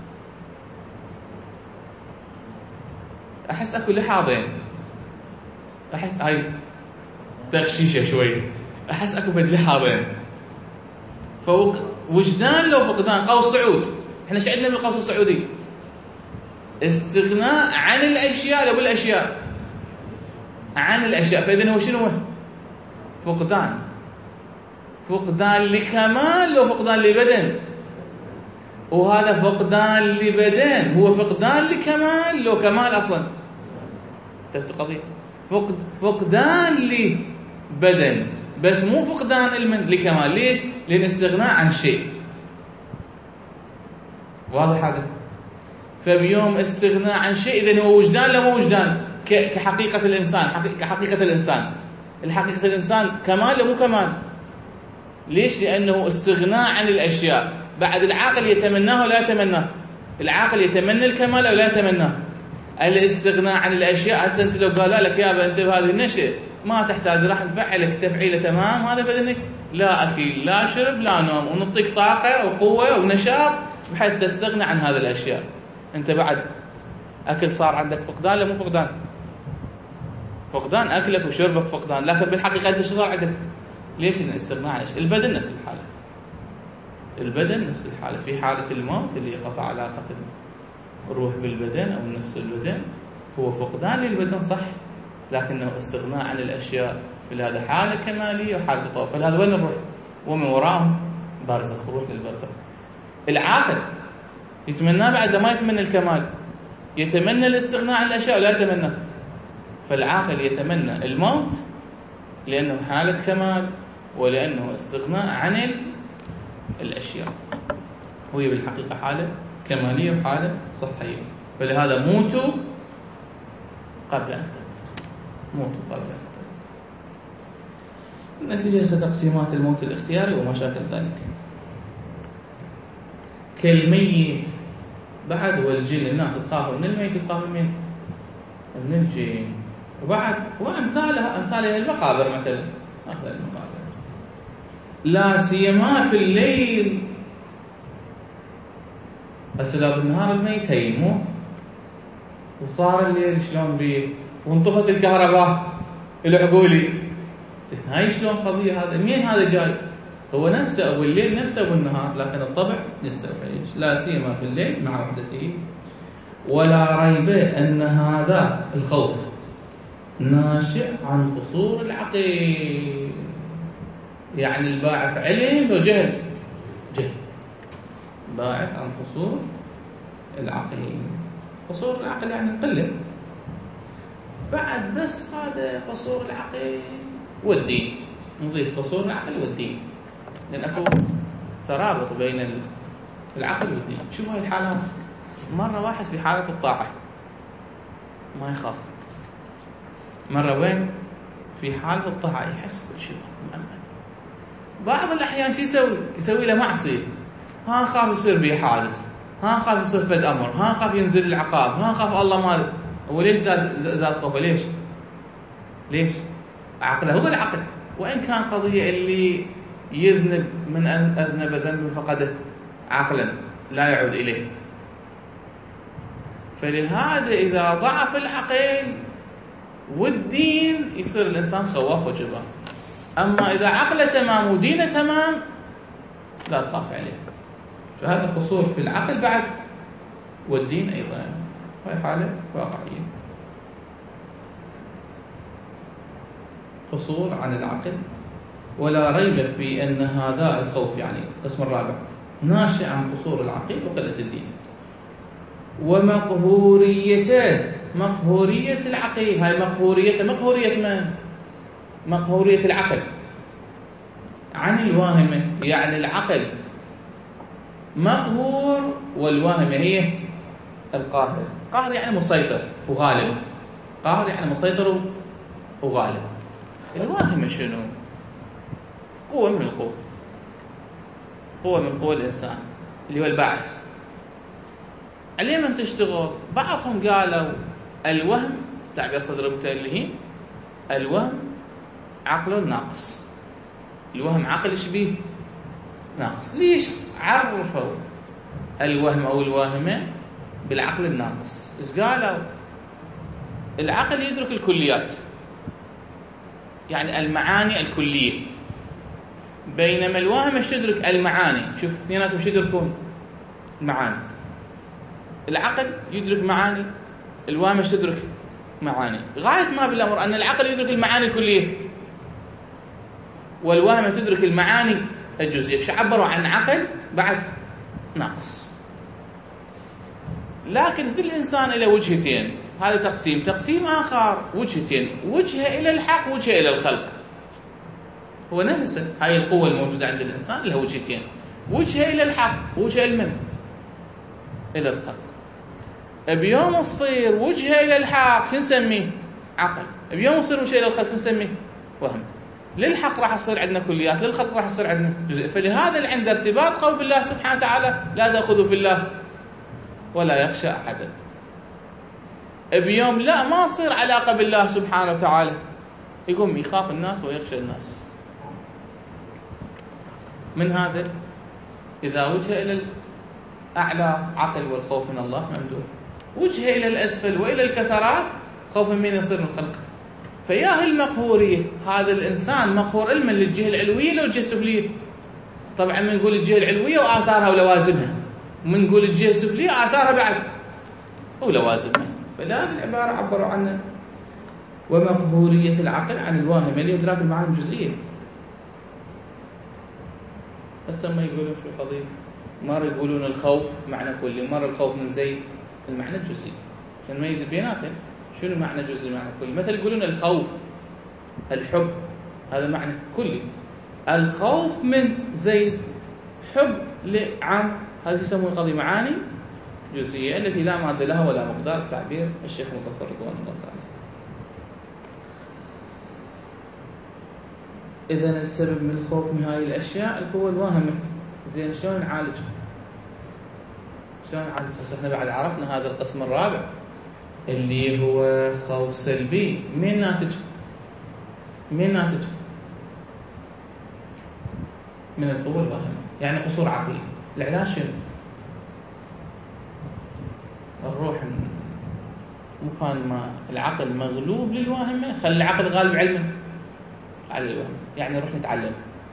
احس اكو لحاظين، احس هاي تغشيشه شوي، احس اكو فد لحاظين. فوق وجدان لو فقدان. قوس صعود، احنا ايش عندنا بالقوس الصعودي؟ استغناء عن الاشياء لو بالاشياء، عن الاشياء. فاذا هو شنو؟ فقدان. فقدان لكمال لو فقدان لبدن، وهذا فقدان لبدن هو فقدان لكمال لو كمال اصلا. انتبهت القضيه؟ فقد فقدان لبدن بس مو فقدان المن لكمال. ليش؟ لان استغناء عن شيء. واضح هذا؟ فبيوم استغناء عن شيء اذا هو وجدان لا مو وجدان؟ كحقيقه الانسان، كحقيقه الانسان. الحقيقه الانسان كمال لا مو كمال؟ ليش؟ لانه استغناء عن الاشياء. بعد العاقل يتمناه ولا يتمناه؟ العاقل يتمنى الكمال او لا يتمناه؟ الاستغناء عن الاشياء. هسه انت لو قال لك يابا انت بهذه النشأة ما تحتاج، راح نفعلك تفعيله تمام، هذا بدنك لا اكل لا شرب لا نوم، ونعطيك طاقه وقوه ونشاط بحيث تستغنى عن هذه الاشياء. انت بعد اكل صار عندك فقدان لا مو فقدان؟ فقدان، اكلك وشربك فقدان، لكن بالحقيقه انت شو صار عندك؟ ليش؟ الاستغناء عن الاشياء. البدن نفس الحاله، البدن نفس الحاله. في حاله الموت اللي قطع علاقه الروح بالبدن او النفس بالبدن هو فقدان للبدن صح، لكنه استغناء عن الاشياء. هذا حاله كماليه وحاله تطور. فهذا وين نروح؟ ومن وراهم برزخ، روح للبرزخ. العاقل يتمنى بعد ما يتمنى الكمال، يتمنى الاستغناء عن الاشياء ولا يتمنى؟ فالعاقل يتمنى الموت لانه حاله كمال ولانه استغناء عن الاشياء، وهي بالحقيقه حاله كماليه وحاله صحيه. فلهذا موتوا قبل ان تموتوا، موتوا قبل ان تموتوا. النتيجه ستقسيمات الموت الاختياري ومشاكل ذلك. كالميت بعد والجن، الناس تخاف من الميت تخاف من من الجن. وبعد وامثالها امثالها المقابر مثلا، امثال المقابر لا سيما في الليل. بس لو بالنهار الميت هيمو وصار الليل شلون بيه وانطفت الكهرباء العقولي، هاي شلون قضيه؟ هذا مين هذا جاي؟ هو نفسه أو الليل نفسه بالنهار، لكن الطبع يستوحش. لا سيما في الليل مع وحدته. ولا ريب أن هذا الخوف ناشئ عن قصور العقل. يعني الباعث علم وجهل، جهل باعث عن قصور العقل. قصور العقل يعني قلة. بعد بس هذا قصور العقل والدين، نضيف قصور العقل والدين، لأن أكو ترابط بين العقل والدين. شوف هاي الحالة، مرة واحد في حالة الطاعة ما يخاف، مرة وين في حالة الطاعة يحس كل شيء مؤمن. بعض الأحيان شو يسوي؟ يسوي له معصية، ها خاف يصير به حادث، ها خاف يصير فد أمر، ها خاف ينزل العقاب، ها خاف الله ما. هو ليش زاد زاد خوفه؟ ليش؟ ليش؟ عقله هو العقل. وإن كان قضية اللي يذنب من أن أذنب ذنب فقده عقلا لا يعود إليه. فلهذا إذا ضعف العقل والدين يصير الإنسان خواف وجبان. أما إذا عقله تمام ودينه تمام لا تخاف عليه. فهذا قصور في العقل بعد والدين أيضا، هاي حالة واقعية. قصور عن العقل، ولا ريب في أن هذا الخوف يعني القسم الرابع ناشئ عن قصور العقل وقلة الدين ومقهوريته. مقهورية العقل، هاي مقهورية مقهورية من؟ مقهورية العقل عن الواهمة. يعني العقل مقهور والواهمة هي القاهر. قاهر يعني مسيطر وغالب، قاهر يعني مسيطر وغالب. الواهمة شنو؟ قوة من القوة، قوة من قوة الإنسان اللي هو البعث. عليه من تشتغل. بعضهم قالوا الوهم تعبير صدر المتألهين، الوهم عقل ناقص. الوهم عقل شبيه ناقص. ليش عرفوا الوهم أو الواهمة بالعقل الناقص؟ إيش قالوا؟ العقل يدرك الكليات، يعني المعاني الكلية، بينما الواهم ايش تدرك؟ المعاني. شوف اثنيناتهم ايش يدركون؟ المعاني. العقل يدرك معاني، الواهم ايش تدرك؟ معاني. غاية ما بالأمر أن العقل يدرك المعاني الكلية والواهم تدرك المعاني الجزئية. ايش عبروا عن عقل بعد ناقص. لكن كل إنسان له وجهتين، هذا تقسيم. تقسيم آخر وجهتين، وجهة إلى الحق وجهة إلى الخلق. هو نفسه هاي القوة الموجودة عند الإنسان له وجهتين، وجهة إلى الحق وجهة إلى إلى الخلق. بيوم تصير وجهة إلى الحق شو نسميه؟ عقل. بيوم تصير وجهة إلى الخلق شو نسميه؟ وهم. للحق راح يصير عندنا كليات، للخلق راح يصير عندنا جزء. فلهذا اللي عنده ارتباط قوي بالله سبحانه وتعالى لا تأخذوا في الله ولا يخشى أحدا. بيوم لا ما يصير علاقة بالله سبحانه وتعالى، يقوم يخاف الناس ويخشى الناس. من هذا إذا وجه إلى الأعلى عقل والخوف من الله ممدوح، وجه إلى الأسفل وإلى الكثرات خوف من يصير من الخلق. فياه المقهورية، هذا الإنسان مقهور علما للجهة العلوية لو الجهة السفلية. طبعا من نقول الجهة العلوية وآثارها ولوازمها، ومن نقول الجهة السفلية آثارها بعد ولوازمها. فلهذه العبارة عبروا عنها. ومقهورية العقل عن الواهم اللي يدرك المعاني الجزئية. هسه ما يقولون في القضية، مرة يقولون الخوف معنى كلي، مرة الخوف من زيد المعنى الجزئي. نميز بيناتهم شنو معنى جزئي معنى كلي. مثل يقولون الخوف الحب هذا معنى كلي، الخوف من زيد حب لعم هذه يسمون قضية معاني جزئية التي لا مادة لها ولا مقدار، تعبير الشيخ مظفر رضوان الله تعالى. إذا السبب من الخوف من هاي الأشياء القوة الواهمة. زين شلون نعالج؟ شلون نعالج؟ بس احنا بعد عرفنا هذا القسم الرابع اللي هو خوف سلبي. من ناتج؟ من ناتج؟ من القوة الواهمة، يعني قصور عقلي. العلاج شنو؟ الروح مكان ما العقل مغلوب للواهمة، خلي العقل غالب علمه على الوهم. يعني نروح نتعلم،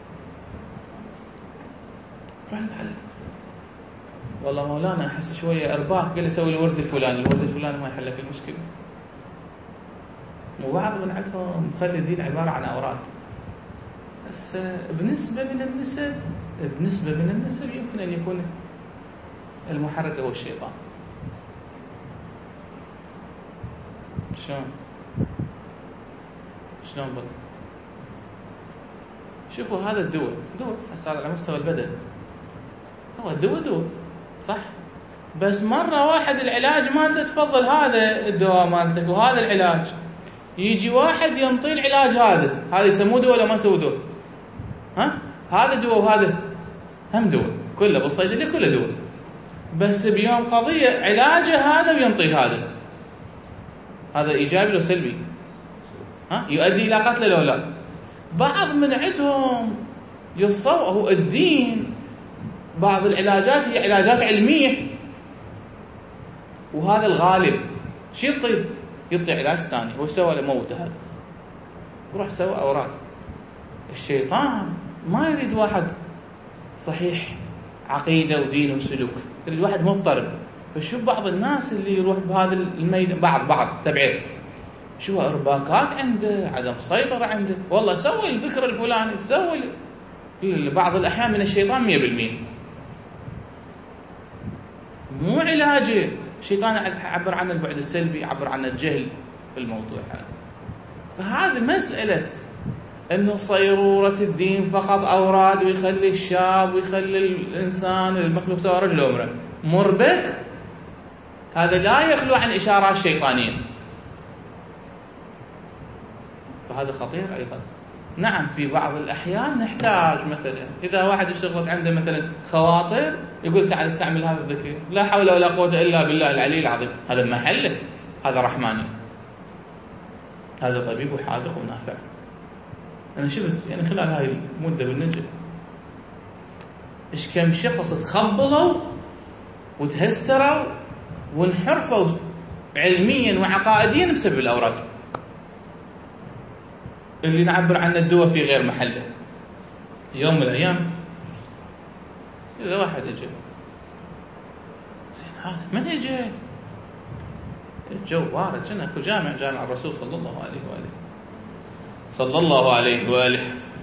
نروح نتعلم. والله مولانا أحس شوية أرباك، قال سوي الورد الفلاني، الورد الفلاني ما يحل لك المشكلة. وبعض من عندهم مخلي الدين عبارة عن أوراد، بس بنسبة من النسب بنسبة من النسب يمكن أن يكون المحرك هو الشيطان. شلون؟ شلون بقى؟ شوفوا هذا الدواء دواء هسه على مستوى البدن، هو الدواء دواء صح، بس مرة واحد العلاج ما انت تفضل هذا الدواء مالتك وهذا العلاج، يجي واحد ينطي العلاج هذا هذا يسموه دواء ولا ما يسموه دواء؟ ها؟ هذا دواء وهذا هم دواء، كله بالصيدلية كله دواء، بس بيوم قضية علاجه هذا وينطي هذا، هذا إيجابي لو سلبي؟ ها؟ يؤدي إلى قتله لو لا؟ بعض من عندهم يصوه الدين بعض العلاجات هي علاجات علمية، وهذا الغالب شو يطي؟ يطي علاج ثاني. هو سوى له موت هذا، وراح سوى أوراق الشيطان ما يريد واحد صحيح عقيدة ودين وسلوك، يريد واحد مضطرب. فشوف بعض الناس اللي يروح بهذا الميدان، بعض بعض تبعير، شو ارباكات عنده، عدم سيطرة عنده، والله سوي الذكر الفلاني، سوي بعض الأحيان من الشيطان مية بالمية مو علاجه. الشيطان يعبر عن البعد السلبي، يعبر عن الجهل في الموضوع هذا. فهذه مسألة انه صيرورة الدين فقط اوراد ويخلي الشاب ويخلي الانسان المخلوق سواء رجل او امرأة مربك، هذا لا يخلو عن اشارات شيطانية. فهذا خطير ايضا. نعم في بعض الاحيان نحتاج، مثلا اذا واحد اشتغلت عنده مثلا خواطر يقول تعال استعمل هذا الذكر، لا حول ولا قوة الا بالله العلي العظيم، هذا محله، هذا رحماني، هذا طبيب وحاذق ونافع. أنا شفت يعني خلال هاي المدة بالنجم إيش كم شخص تخبلوا وتهستروا وانحرفوا علميا وعقائديا بسبب الأوراق اللي نعبر عنه الدواء في غير محله. يوم من الأيام إذا واحد أجي، زين هذا من أجي؟ الجو بارد، كنا أكو جامع جامع الرسول صلى الله عليه وآله صلى الله عليه وآله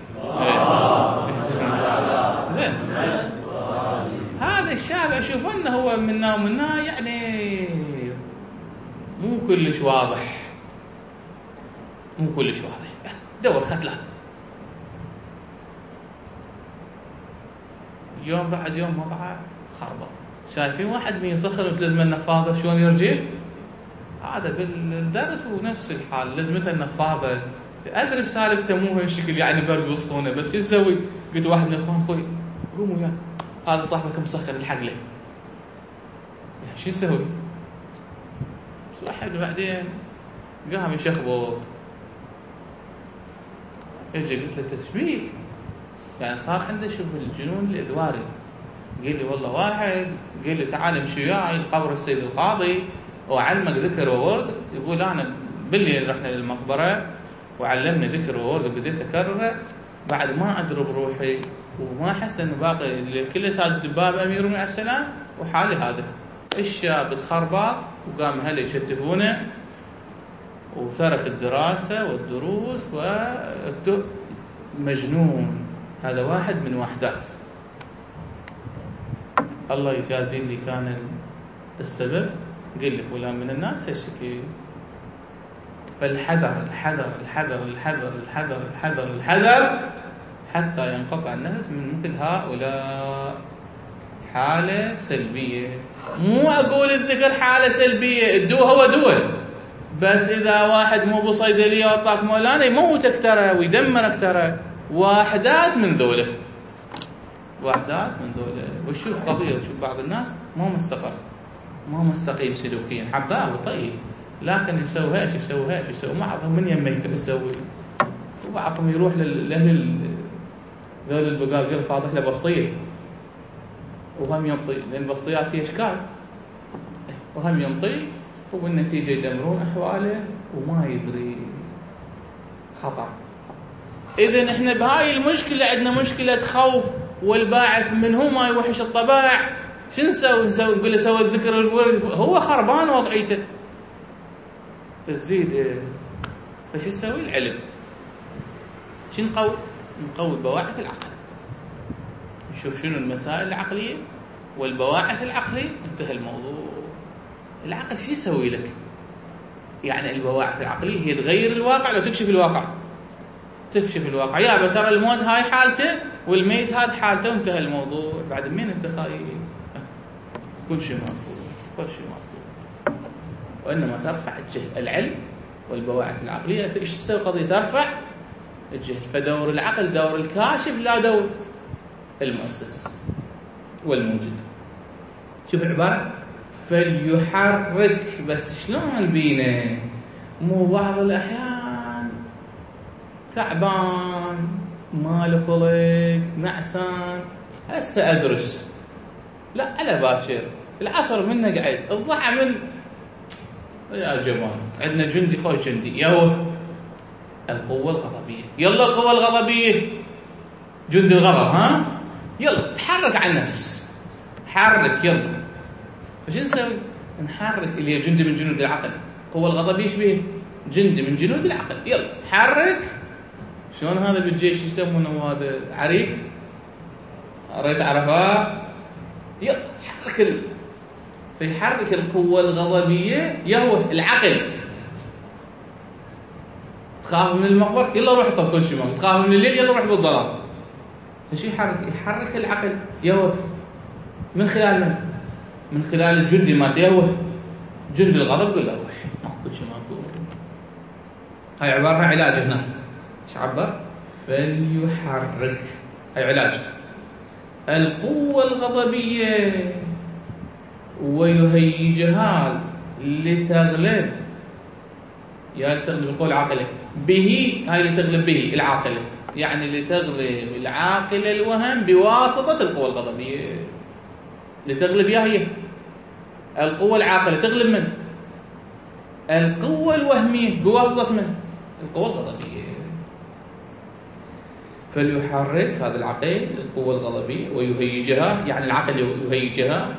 زين. هذا الشاب أشوف أنه هو منا ومنا يعني مو كلش واضح، مو كلش واضح، دور ختلات يوم بعد يوم وضعه خربط. شايفين واحد من يسخر وتلزمه النفاضة شلون يرجع؟ هذا بالدرس ونفس الحال، لزمته النفاضة. أدري بسالفته مو هالشكل يعني برد وسطونه، بس شو يسوي؟ قلت واحد من الإخوان خوي قوموا وياه، هذا صاحبك مسخر الحق له، شو يسوي؟ بس واحد بعدين قام يشخبط، يجي قلت له تشبيك يعني صار عنده شبه الجنون الإدواري. قال لي والله واحد قال لي تعال امشي وياي لقبر السيد القاضي وأعلمك ذكر وورد. يقول أنا بالليل رحنا للمقبرة وعلمني ذكر وورد وبديت أكرره، بعد ما أدري بروحي وما أحس إنه باقي الكل ساد الدباب أمير من السلام، وحالي هذا الشاب الخرباط وقام هلا يشتفونه وترك الدراسة والدروس ومجنون. هذا واحد من وحدات الله يجازي اللي كان السبب، قل لي فلان من الناس هالشكل. فالحذر الحذر الحذر الحذر الحذر الحذر الحذر حتى ينقطع النفس من مثل هؤلاء. حالة سلبية، مو أقول الذكر حالة سلبية، الدواء هو دواء، بس إذا واحد مو بصيدلية وطاك مولانا يموتك ترى ويدمرك ترى. واحدات من ذوله، واحدات من ذوله. وشوف قضية، شوف بعض الناس ما مستقر، ما مستقيم سلوكيا، حباب وطيب، لكن يسوي هيك يسوي هيك يسوي، بعضهم من يمه يسوي، وبعضهم يروح للأهل ذول البقاقير فاضح له بسطية وهم ينطي، لأن البسطيات هي أشكال، وهم ينطي وبالنتيجة يدمرون أحواله وما يدري. خطأ. إذن إحنا بهاي المشكلة عندنا مشكلة خوف، والباعث من هو ما يوحش الطباع. شو نسوي؟ نسوي نقول له سوي الذكر الورد، هو خربان وضعيته، تزيد. فش نسوي؟ العلم. شو نقوي؟ نقوي بواعث العقل، نشوف شنو المسائل العقلية والبواعث العقلية، انتهى الموضوع. العقل شو يسوي لك؟ يعني البواعث العقلية هي تغير الواقع لو تكشف الواقع، تكشف الواقع. يا ترى الموت هاي حالته والميت هذا حالته وانتهى الموضوع. بعد مين انت خايف؟ كل شيء مفهوم، كل شيء مفهوم. وإنما ترفع الجهل. العلم والبواعث العقلية ايش تسوي؟ قضية ترفع الجهل. فدور العقل دور الكاشف لا دور المؤسس والموجد. شوف العبارة فليحرك، بس شلون بينه؟ مو بعض الأحيان تعبان مال خلق نعسان، هسه أدرس، لا على باكر العصر منه قاعد، الضحى من يا جماعة عندنا جندي خوش جندي يا هو القوة الغضبية. يلا القوة الغضبية جند الغضب، ها يلا تحرك على النفس، حرك يلا. فش نسوي؟ نحرك اللي هي جند من جنود العقل. القوة الغضبية ايش بيه؟ جند من جنود العقل. يلا حرك. شلون هذا بالجيش يسمونه هذا عريف رئيس عرفات؟ يلا حرك ال... فيحرك القوة الغضبية يهوه العقل. تخاف من المقبر يلا روح طب كل شيء. تخاف من الليل يلا روح بالظلام. ايش يحرك؟ يحرك العقل يهوه من خلال من؟ من خلال الجند ما يهوه جند الغضب. قل له روح ما كل شيء ماكو. هاي عبارة علاج هنا. ايش عبر؟ فليحرك. هاي علاج القوة الغضبية ويهيجها لتغلب. يا لتغلب القوة العاقلة به. هاي لتغلب به العاقلة، يعني لتغلب العاقلة الوهم بواسطة القوة الغضبية. لتغلب يا هي القوة العاقلة تغلب من؟ القوة الوهمية بواسطة من؟ القوة الغضبية. فليحرك هذا العقل القوة الغضبية ويهيجها، يعني العقل يهيجها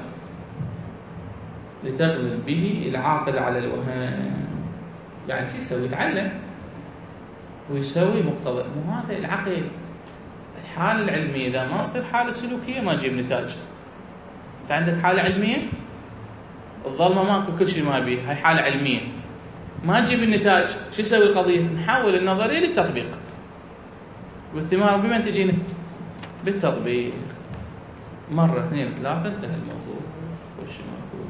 لتغلب به العاقل على الوهن. يعني شو يسوي؟ يتعلم ويسوي مقتضى. مو هذا العقل الحالة العلمية إذا ما تصير حالة سلوكية ما تجيب نتاج. أنت عندك حالة علمية الظلمة ماكو كل شيء ما بيه، هاي حالة علمية ما تجيب النتاج. شو يسوي القضية؟ نحول النظرية للتطبيق، والثمار بمن تجينا؟ بالتطبيق. مرة اثنين ثلاثة انتهى الموضوع. وش ماكو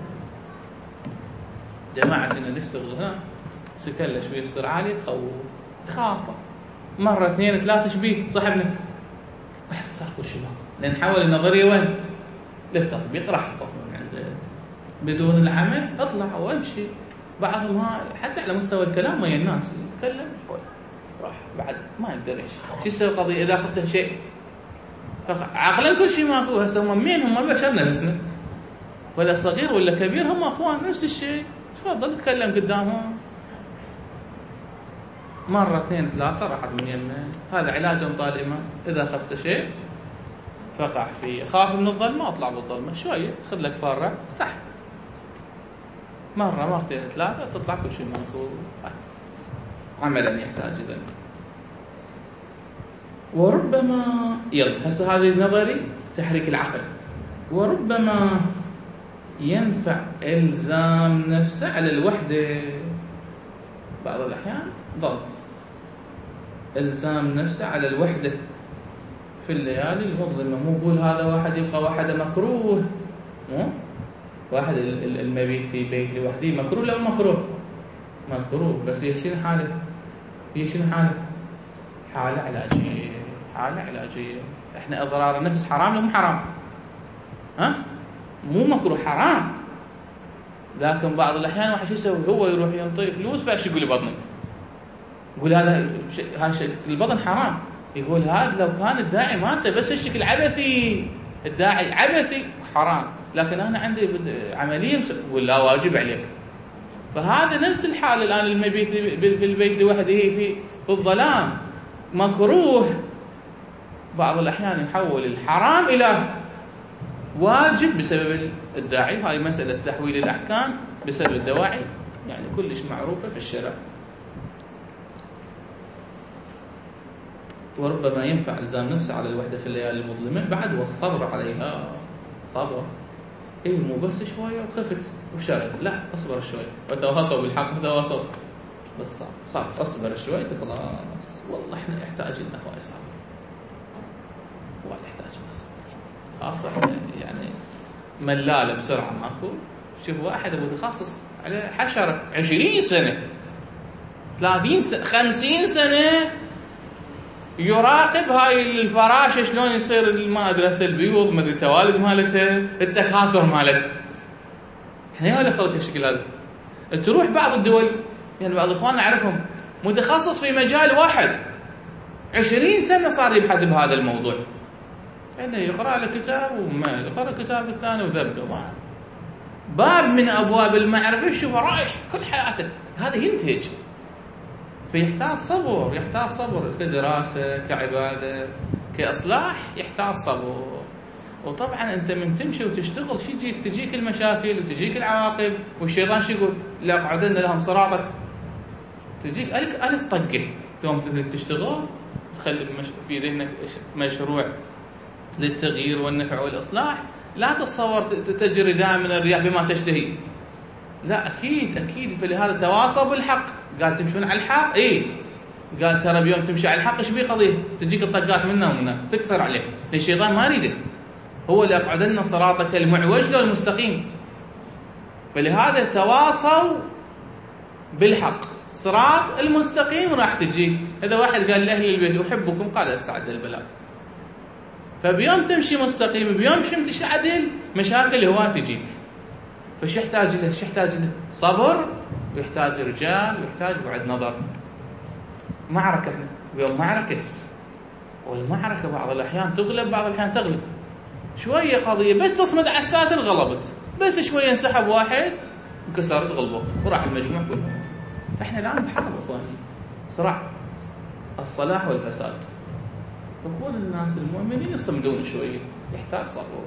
جماعة كنا نشتغل ها سكلة شوية يصير عالي تخوف خاطة. مرة اثنين ثلاثة شبيه صاحبنا صح كل شيء ماكو. لأن نحول النظرية وين؟ للتطبيق. راح يفهم عند بدون العمل اطلع وامشي. بعضهم حتى على مستوى الكلام ويا الناس يتكلم شوي راح بعد ما يقدر ايش شو يسوي القضيه اذا اخذته شيء عقلا كل شيء ماكو. هسه هم مين؟ هم بشر نفسنا، ولا صغير ولا كبير هم اخوان نفس الشيء. تفضل تكلم قدامهم. مره اثنين ثلاثه راحت من يمه. هذا علاج طال اذا اخذت شيء فقع فيه. خاف من الظلمه اطلع بالظلمه شويه خذ لك فاره تحت. مرة مرتين ثلاثة تطلع كل شيء ماكو. عملا يحتاج إذن. وربما يلا هسه هذه نظري تحريك العقل. وربما ينفع إلزام نفسه على الوحدة. بعض الأحيان ضل إلزام نفسه على الوحدة في الليالي المظلمة. مو يقول هذا واحد يبقى واحد مكروه. مو واحد المبيت في بيت لوحده مكروه لا مكروه؟ مكروه. بس هي شنو حاله؟ هي شنو حاله؟ حالة علاجية. حالة علاجية. احنا اضرار النفس حرام ولا مو حرام؟ ها؟ مو مكروه حرام. لكن بعض الاحيان واحد شو يسوي؟ هو يروح ينطي فلوس فايش يقول بطني. يقول هذا هذا شيء البطن حرام. يقول هذا لو كان الداعي مالته بس الشكل عبثي، الداعي عبثي حرام. لكن أنا عندي عملية ولا واجب عليك. فهذا نفس الحال الآن المبيت في البيت لوحده في في الظلام مكروه. بعض الأحيان يحول الحرام إلى واجب بسبب الداعي. هاي مسألة تحويل الأحكام بسبب الدواعي يعني كلش معروفة في الشرع. وربما ينفع إلزام نفسه على الوحدة في الليالي المظلمة بعد والصبر عليها. صبر إيه مو بس شوية وخفت وشرد، لا أصبر شوي وتواصوا بالحق وتواصوا بالصبر. صبر أصبر شوي تخلص. والله إحنا يحتاج لنا هواي صبر. والله يحتاج لنا صبر خاصة يعني ملالة بسرعة ماكو. شوف واحد أبو تخصص على حشرة عشرين سنة ثلاثين سنة خمسين سنة يراقب هاي الفراشة شلون يصير ما أدري البيوض ما أدري التوالد مالتها التكاثر مالتها. احنا ولا خلق الشكل هذا. تروح بعض الدول يعني بعض اخواننا اعرفهم متخصص في مجال واحد عشرين سنة صار يبحث بهذا الموضوع. يعني يقرأ له كتاب وما يقرأ كتاب الثاني وذبه. باب من ابواب المعرفة شوف رايح كل حياته. هذا ينتج فيحتاج صبر، يحتاج صبر كدراسة كعبادة كإصلاح، يحتاج صبر. وطبعا أنت من تمشي وتشتغل شي تجيك تجيك المشاكل وتجيك العواقب، والشيطان شو يقول؟ لأقعدن لهم صراطك، تجيك ألف ألف طقة. توم تشتغل تخلي في ذهنك مشروع للتغيير والنفع والإصلاح، لا تتصور تجري دائما الرياح بما تشتهي، لا أكيد أكيد. فلهذا تواصوا بالحق. قال تمشون على الحق، إيه قال ترى بيوم تمشي على الحق إيش بيه قضية؟ تجيك الطقات منه ومنه تكسر عليه. الشيطان ما يريده، هو اللي أقعدنا صراطك المعوج له المستقيم. فلهذا تواصوا بالحق، صراط المستقيم راح تجيك. هذا واحد قال لأهل البيت أحبكم، قال استعد البلاء. فبيوم تمشي مستقيم، بيوم شمتش عدل، مشاكل هواة تجيك. فش يحتاج له؟ شو يحتاج له؟ صبر، ويحتاج رجال، ويحتاج بعد نظر. معركة احنا بيوم معركة، والمعركة بعض الأحيان تغلب بعض الأحيان تغلب. شوية قضية بس تصمد على الساتر غلبت، بس شوية انسحب واحد وكسرت غلبه وراح المجموع كله. فاحنا الآن بحرب اخواني، صراع الصلاح والفساد. فكون الناس المؤمنين يصمدون شوية، يحتاج صبر.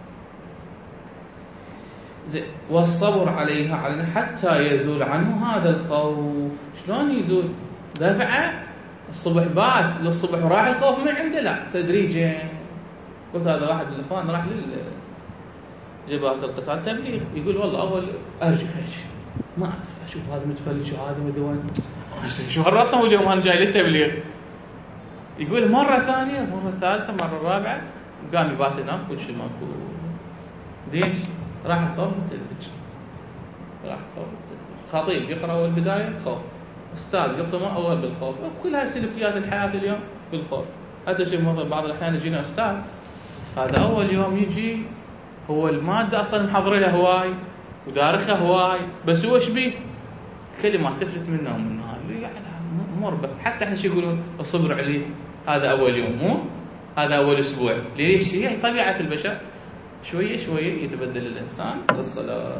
زين، والصبر عليها على حتى يزول عنه هذا الخوف. شلون يزول؟ دفعه الصبح بات للصبح وراح الخوف من عنده، لا تدريجيا. قلت هذا واحد من الاخوان راح للجبهات القتال تبليغ، يقول والله اول ارجف ايش ما ادري، اشوف هذا متفلش وهذا مدوان، شو هالرطه واليوم انا جاي للتبليغ. يقول مره ثانيه مره ثالثه مره رابعه قام يبات هناك كل شيء ماكو. ليش؟ راح الخوف متدرج، راح الخوف متدرج. خطيب يقرا اول بدايه خوف، استاذ يقرا اول بالخوف، كل هاي سلوكيات الحياه اليوم بالخوف. حتى شوف بعض الاحيان يجينا استاذ هذا اول يوم يجي هو الماده اصلا محضر لها هواي ودارخها هواي، بس هو ايش بيه؟ كلمات تفلت منه ومن هذا يعني مربك. حتى احنا شو يقولون؟ الصبر عليه، هذا اول يوم، مو هذا اول اسبوع. ليش؟ هي طبيعه البشر، شويه شويه يتبدل الانسان للصلاح.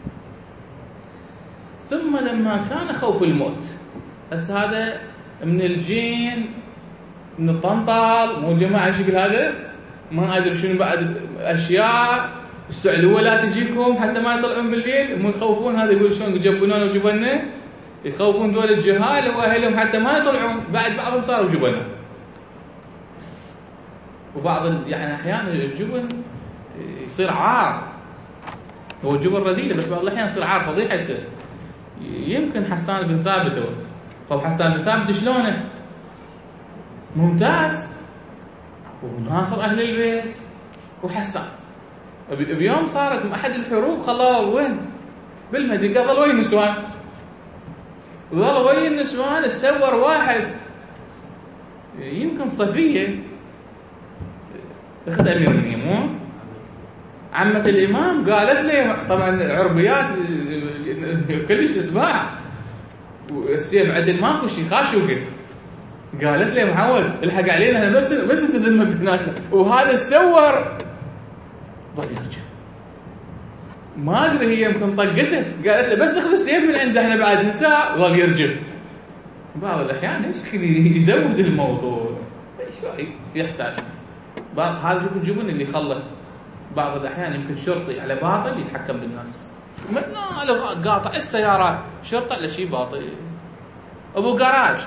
ثم لما كان خوف الموت، بس هذا من الجين من الطنطال، مو جماعه ايش يقول هذا؟ ما ادري شنو بعد اشياء السعلوه لا تجيكم حتى ما يطلعون بالليل، مو يخوفون. هذا يقول شلون جبنونا وجبنا، يخوفون دول الجهال واهلهم حتى ما يطلعون. بعد بعضهم صاروا جبنا، وبعض يعني احيانا الجبن يصير عار. هو الجبن رذيله، بس بعض الاحيان يصير عار فضيحه يصير. يمكن حسان بن ثابت، هو طب حسان بن ثابت شلونه؟ ممتاز وناصر اهل البيت. وحسان بيوم صارت احد الحروب خلاه وين؟ بالمدينه، ظل وين النسوان؟ ظل وين النسوان؟ السور واحد يمكن صفيه اخت امير المؤمنين، مو عمة الامام، قالت لي طبعا عربيات كلش اسماع والسيف عدل ماكو شيء خاشوقه، قالت لي محمد الحق علينا بس بس نزل مبنانا. وهذا السور ضل يرجع، ما ادري هي يمكن طقته، قالت له بس اخذ السيف من عنده احنا بعد نساء، ظل يرجع. بعض الاحيان ايش يزود الموضوع شوي يحتاج. هذا شوف الجبن اللي خلى بعض الاحيان يمكن شرطي على باطل يتحكم بالناس، من قاطع السيارات شرطه على شيء باطل. ابو جراج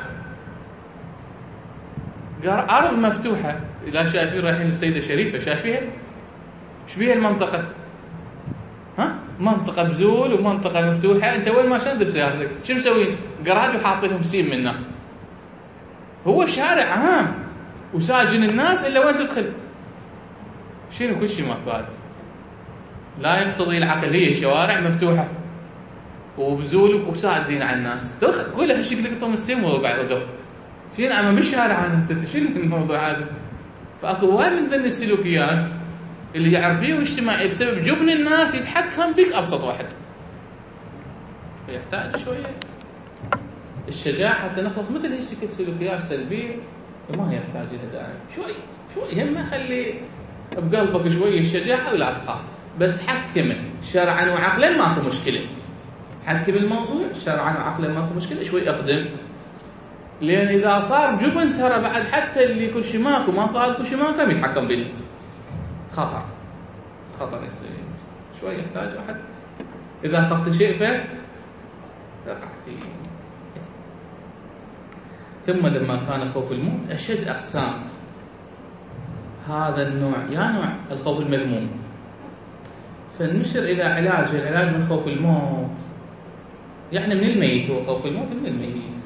ارض مفتوحه، لا شايفين رايحين للسيده شريفه، شايفينها ايش بيها المنطقه؟ ها منطقه بزول ومنطقه مفتوحه، انت وين ما شاد بسيارتك شو مسوين؟ جراج وحاطين لهم سيم منه. هو شارع عام وساجن الناس الا وين تدخل؟ شنو كل شيء ماكو. هذا لا يقتضي العقل، هي شوارع مفتوحه وبزول وسادين على الناس، دخل قول له شكلك طم السيم وبعد وقف. شنو عم بالشارع انا ست شنو الموضوع هذا؟ فاكو وايد من ضمن السلوكيات اللي يعرفيه واجتماعي بسبب جبن الناس يتحكم بك ابسط واحد. فيحتاج شويه الشجاعه حتى نخلص مثل هيك السلوكيات السلبيه، وما يحتاج لها داعي. شوي شوي هم خلي بقلبك شويه الشجاعه ولا تخاف، بس حكم شرعا وعقلا ماكو مشكله. حكم الموضوع شرعا وعقلا ماكو مشكله، شوي اقدم لأن إذا صار جبن ترى بعد حتى اللي كوشيماكو ما قال كوشيماكو يتحكم بيه. خطر خطر يصير شوي، يحتاج واحد إذا فقد شيء فيه تقع فيه. ثم لما كان خوف الموت أشد أقسام هذا النوع، يا نوع الخوف المذموم، فالنشر إلى علاج، العلاج من خوف الموت يعني من الميت، هو خوف الموت من الميت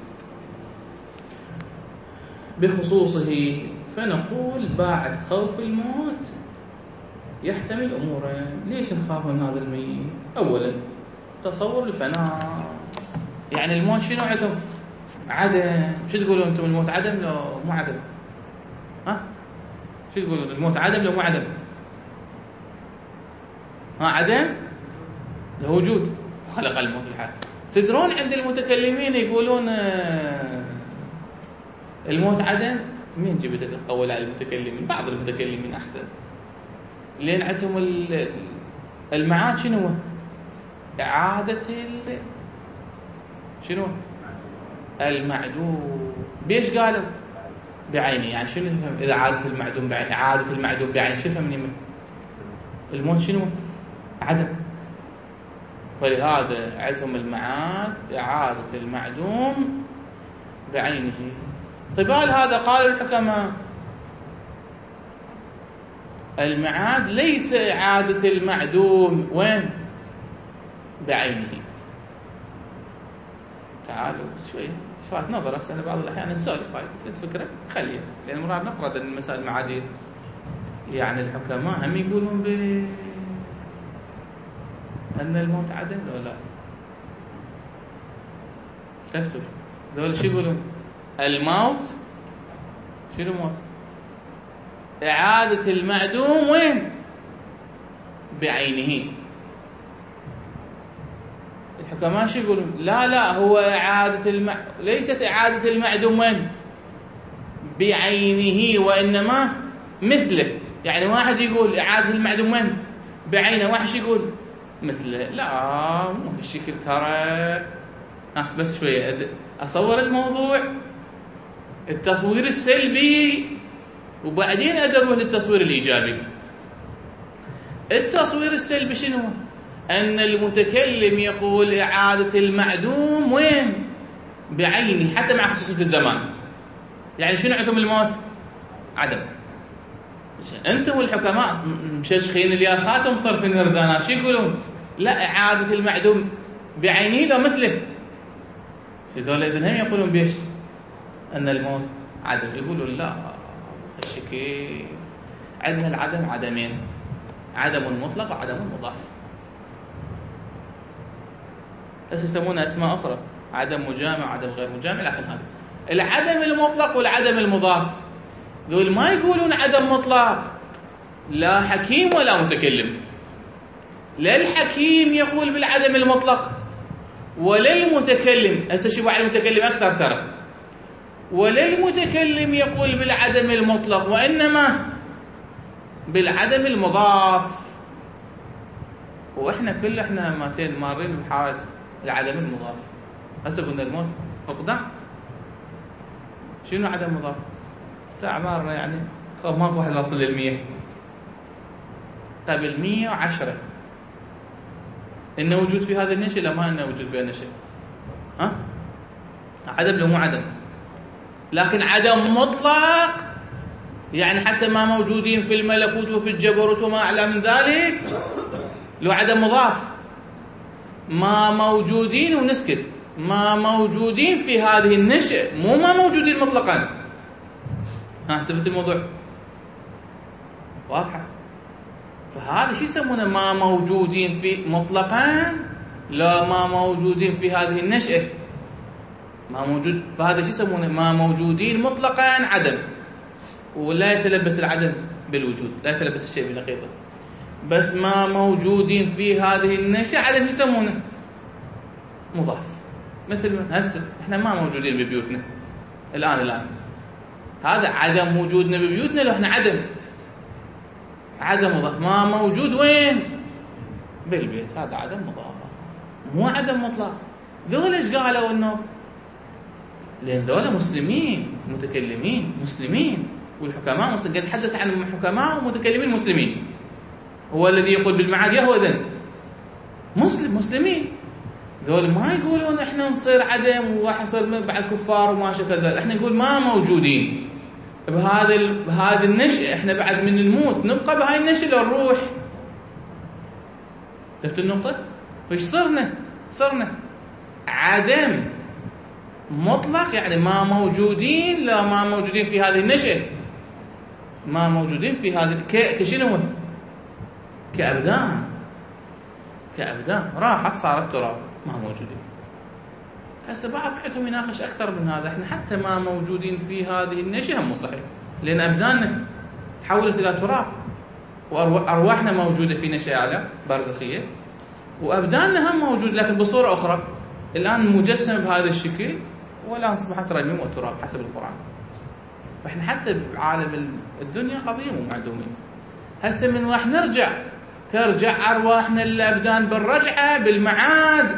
بخصوصه. فنقول باعث خوف الموت يحتمل أمورين. ليش نخاف من هذا الميت؟ أولا تصور الفناء، يعني الموت شنو عندهم؟ عدم. شو تقولون أنتم الموت عدم لو مو عدم؟ ها؟ شو تقولون الموت عدم لو مو عدم؟ ها عدم؟ له وجود خلق الموت الحال. تدرون عند المتكلمين يقولون الموت عدم، مين جبت القول على المتكلمين؟ بعض المتكلمين أحسن، لأن عندهم المعاد شنو؟ إعادة ال شنو؟ المعدوم. بيش قالوا؟ بعينه. يعني شنو نفهم إذا إعادة المعدوم بعين؟ إعادة المعدوم بعين شو فهمني من الموت شنو؟ عدم. ولهذا عندهم المعاد إعادة المعدوم بعينه. قبال هذا قال الحكماء المعاد ليس إعادة المعدوم وين؟ بعينه. تعالوا شوي شوية نظرة، أنا بعض الأحيان نسولف هاي الفكرة خليها، لأن مرات نفرض أن المسائل معادية. يعني الحكماء هم يقولون ب أن الموت عدم ولا لا؟ شفتوا ذول شو يقولون؟ الموت شنو موت؟ إعادة المعدوم وين؟ بعينه. الحكماء شو يقولون؟ لا لا هو إعادة الم... ليست إعادة المعدوم وين؟ بعينه، وإنما مثله. يعني واحد يقول إعادة المعدوم وين؟ بعينه، واحد شو يقول؟ مثله. لا مو هالشكل ترى. ها بس شوية أصور الموضوع التصوير السلبي وبعدين أدروه للتصوير الإيجابي. التصوير السلبي شنو؟ أن المتكلم يقول إعادة المعدوم وين؟ بعينه، حتى مع خصوصية الزمان. يعني شنو عندهم الموت؟ عدم. أنتم والحكماء مششخين اليافات ومصرفين هردانات، شو يقولون؟ لا إعادة المعدوم بعينه لو مثله. هذول إذن هم يقولون بيش؟ أن الموت عدم. يقولون لا الشكل عندنا العدم عدمين، عدم مطلق وعدم مضاف، بس يسمونها أسماء أخرى، عدم مجامع وعدم غير مجامع. لكن هذا العدم المطلق والعدم المضاف ذول ما يقولون عدم مطلق، لا حكيم ولا متكلم. لا الحكيم يقول بالعدم المطلق ولا المتكلم، هسه شوفوا على المتكلم أكثر ترى، ولا المتكلم يقول بالعدم المطلق، وإنما بالعدم المضاف. وإحنا كل إحنا ماتين مارين بحالة العدم المضاف. هسه قلنا الموت فقدان، شنو عدم مضاف؟ الساعة مارنا يعني خاف ماكو واحد واصل للمية، قبل مية وعشرة إنه وجود في هذا النشأ لا ما إنه وجود في النشأ؟ ها؟ عدم لو مو عدم، لكن عدم مطلق يعني حتى ما موجودين في الملكوت وفي الجبروت وما أعلى من ذلك. لو عدم مضاف ما موجودين ونسكت، ما موجودين في هذه النشأ، مو ما موجودين مطلقا. ها انتبهت الموضوع واضحة؟ فهذا شو يسمونه ما موجودين في مطلقا؟ لا ما موجودين في هذه النشأة ما موجود، فهذا شو يسمونه ما موجودين مطلقا عدم، ولا يتلبس العدم بالوجود، لا يتلبس الشيء بنقيضه. بس ما موجودين في هذه النشأة عدم يسمونه مضاف. مثل ما هسه احنا ما موجودين ببيوتنا الآن الآن هذا عدم وجودنا ببيوتنا، لو احنا عدم عدم مضاف. ما موجود وين؟ بالبيت، هذا عدم مضاف مو عدم مطلق. ذول ايش قالوا؟ انه لأن دولة مسلمين متكلمين مسلمين، والحكماء مسلمين. قد تحدث عن حكماء ومتكلمين مسلمين. هو الذي يقول بالمعاد يهو إذن مسلم مسلمين. ذول ما يقولون احنا نصير عدم وحصل بعد كفار وما شكل ذلك. احنا نقول ما موجودين بهذا بهذا النشأ. احنا بعد من نموت نبقى بهاي النشأ لو نروح. شفت النقطة؟ فايش صرنا؟ صرنا عدم مطلق، يعني ما موجودين. لا ما موجودين في هذه النشأة، ما موجودين في هذه كشنو كأبدان كأبدان راحت صارت تراب ما موجودين. هسه بعض حياتهم يناقش أكثر من هذا. احنا حتى ما موجودين في هذه النشأة مو صحيح، لأن أبداننا تحولت إلى تراب، وأرواحنا موجودة في نشأة أعلى برزخية، وأبداننا هم موجود لكن بصورة أخرى الآن مجسمة بهذا الشكل، والآن أصبحت رميم وتراب حسب القرآن. فإحنا حتى بعالم الدنيا قضية مو معدومين. هسه من راح نرجع ترجع أرواحنا للأبدان بالرجعة بالمعاد.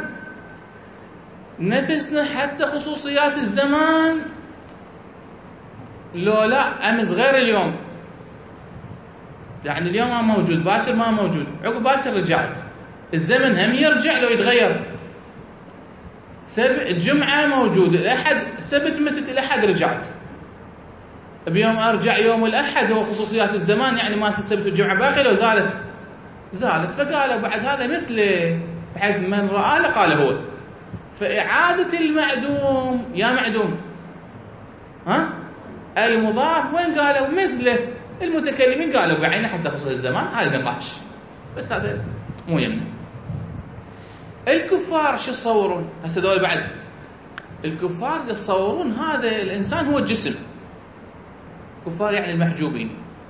نفسنا حتى خصوصيات الزمان لو لا أمس غير اليوم، يعني اليوم ما موجود باكر ما موجود، عقب باكر رجعت. الزمن هم يرجع لو يتغير. الجمعة موجود، الأحد سبت متت الأحد رجعت. بيوم أرجع يوم الأحد هو خصوصيات الزمان، يعني ما في السبت والجمعة باقي لو زالت زالت. فقال بعد هذا مثله بحيث من رأى قال هو. فإعادة المعدوم يا معدوم ها المضاف وين قالوا مثله. المتكلمين قالوا بعينه حتى خصوص الزمان. هذا نقاش بس هذا مو يمنع. الكفار شو يتصورون هسه دول بعد؟ الكفار يتصورون هذا الإنسان هو الجسم. كفار يعني المحجوبين.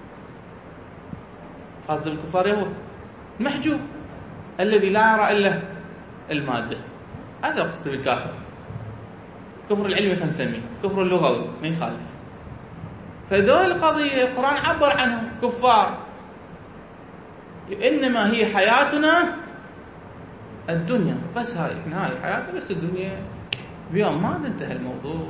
قصد الكفار هو المحجوب الذي لا يرى إلا المادة. هذا قصد بالكافر. كفر العلمي خلينا نسميه، كفر اللغوي ما يخالف. فذول القضية القرآن عبر عنهم كفار. إنما هي حياتنا الدنيا بس. هاي احنا هاي حياتنا بس الدنيا، بيوم ما انتهى الموضوع.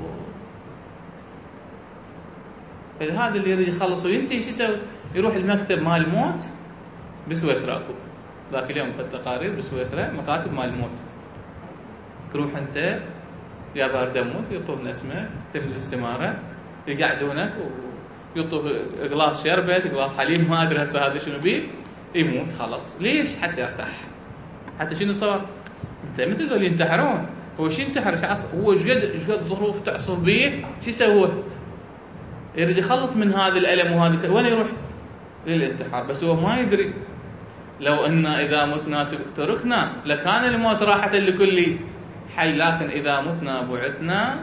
إذا هذا اللي يريد يخلص وينتهي شو يسوي؟ يروح المكتب مال الموت بسويسرا. اكو ذاك اليوم في التقارير بسويسرا مكاتب مال الموت. تروح انت يا بارد موت يعطونا اسمه تم الاستماره، يقعدونك ويعطوك قلاص شربت قلاص حليب ما ادري هسه هذا شنو بيه، يموت خلص. ليش؟ حتى يرتاح. حتى شنو صار؟ انت مثل ذول ينتحرون. هو شو ينتحر؟ هو ايش قد ايش قد ظروف تعصب بيه، شو يسوي هو؟ يريد يخلص من هذا الالم وهذا، وين يروح؟ للانتحار. بس هو ما يدري لو ان اذا متنا تركنا لكان الموت راحة لكل حي، لكن اذا متنا بعثنا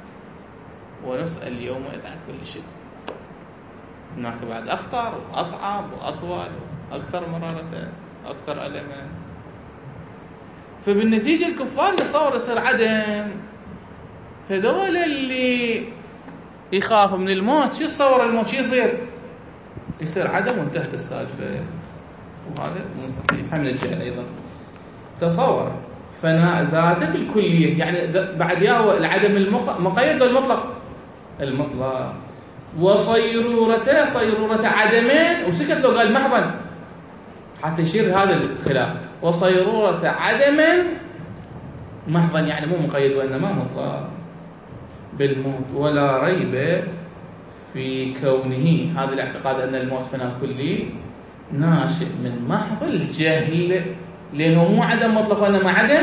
ونسأل يومئذ عن كل شيء. هناك بعد اخطر واصعب واطول واكثر مرارة اكثر الما. فبالنتيجة الكفار يصور يصير عدم. فدول اللي يخاف من الموت شو يصور الموت شو يصير؟ يصير عدم وانتهت السالفة. وهذا مو صحيح من الجهل أيضا. تصور فناء ذاته بالكلية، يعني بعد ياهو العدم المقيد والمطلق المطلق. وصيرورته صيرورة عدمين وسكت لو قال محضا حتى يشير هذا الخلاف. وصيرورة عدم محضا يعني مو مقيد وإنما مطلق بالموت. ولا ريب في كونه، هذا الاعتقاد أن الموت فناء كلي ناشئ من محض الجهل، لأنه مو عدم مطلق وإنما عدم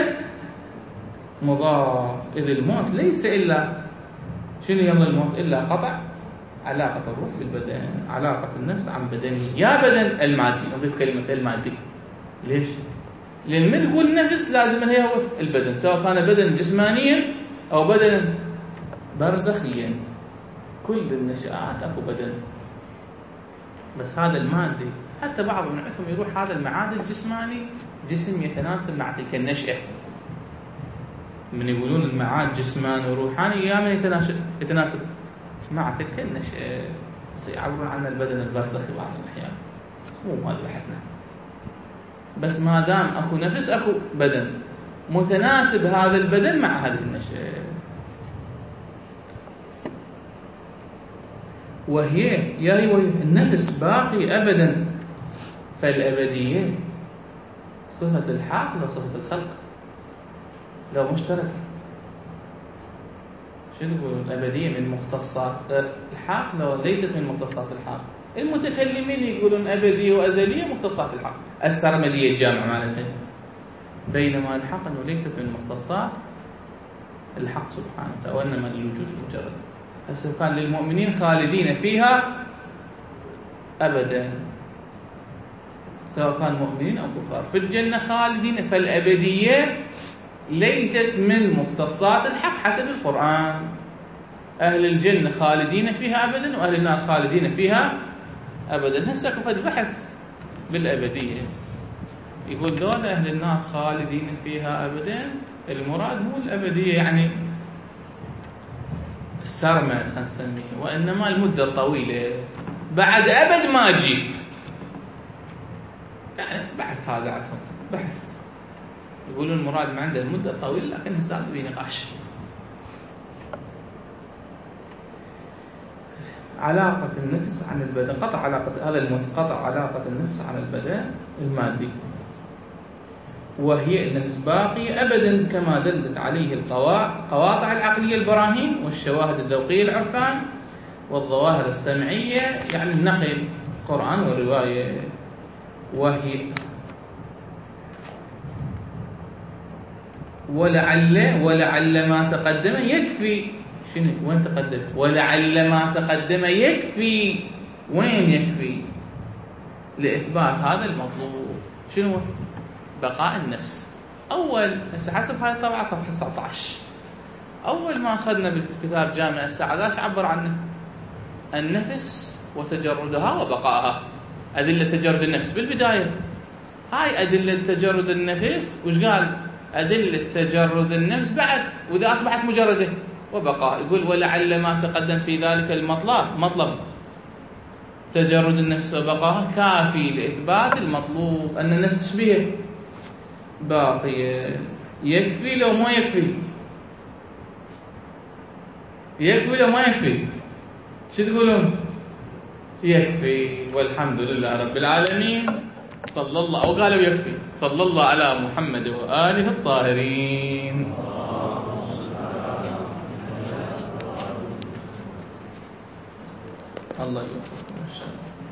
مضاف. إذ الموت ليس إلا شنو يلا الموت؟ إلا قطع علاقة الروح بالبدن، علاقة النفس عن بدنه. يا بدن المادي، نضيف كلمة المادي. ليش؟ لأن من يقول النفس لازم هي هو البدن، سواء كان بدن جسمانيا أو بدن برزخيا. كل النشآت أكو بدن، بس هذا المادي. حتى بعض من عندهم يروح هذا المعاد الجسماني جسم يتناسب مع تلك النشأة. من يقولون المعاد جسماني وروحاني يا من يتناسب يتناسب مع تلك النشأة. يعبرون عن البدن البرزخي بعض الأحيان، مو مال بحثنا. بس ما دام أكو نفس أكو بدن متناسب هذا البدن مع هذه النشأة. وهي يا وهي النفس باقي أبدا، فالأبدية صفة الحق لو صفة الخلق لو مشتركة. شنو يقولون؟ الأبدية من مختصات الحق لو ليست من مختصات الحق. المتكلمين يقولون أبدية وأزلية مختصات الحق، السرمدية الجامعة معناتها، بينما الحق أنه ليست من مختصات الحق سبحانه وتعالى، وإنما للوجود المجرد. هسه كان للمؤمنين خالدين فيها أبدا، سواء كان مؤمنين أو كفار في الجنة خالدين، فالأبدية ليست من مختصات الحق حسب القرآن. أهل الجنة خالدين فيها أبدا، وأهل النار خالدين فيها أبدا. هسه كفت بحث بالأبدية، يقول دول أهل النار خالدين فيها أبدا، المراد مو الأبدية يعني السرمد خلينا نسميه، وإنما المدة الطويلة بعد أبد ما أجيب. يعني بحث هذا عندهم بحث، يقولون المراد ما عنده المدة الطويلة، لكن هسه في نقاش. علاقة النفس عن البدن، قطع علاقة هذا الموت، قطع علاقة النفس عن البدن المادي، وهي النفس باقية أبدا كما دلت عليه القواطع العقلية البراهين والشواهد الذوقية العرفان والظواهر السمعية، يعني النقل القرآن والرواية. وهي ولعل ولعل ما تقدم يكفي. شنو وين تقدم؟ ولعل ما تقدم يكفي. وين يكفي؟ لإثبات هذا المطلوب. شنو؟ بقاء النفس. أول هسه حسب هاي الطبعة صفحة تسعة عشر، أول ما أخذنا بالكتاب جامع السعادات عبر عنه النفس وتجردها وبقائها، أدلة تجرد النفس بالبداية. هاي أدلة تجرد النفس، وش قال؟ أدلة تجرد النفس بعد، وإذا أصبحت مجردة وبقاء. يقول ولعل ما تقدم في ذلك المطلب، مطلب تجرد النفس وبقائها كافي لإثبات المطلوب أن النفس شبيه باقية. يكفي لو ما يكفي؟ يكفي لو ما يكفي؟ شو تقولون؟ يكفي، والحمد لله رب العالمين. صلى الله، أو قالوا يكفي، صلى الله على محمد وآله الطاهرين. الله يوفقكم إن شاء الله.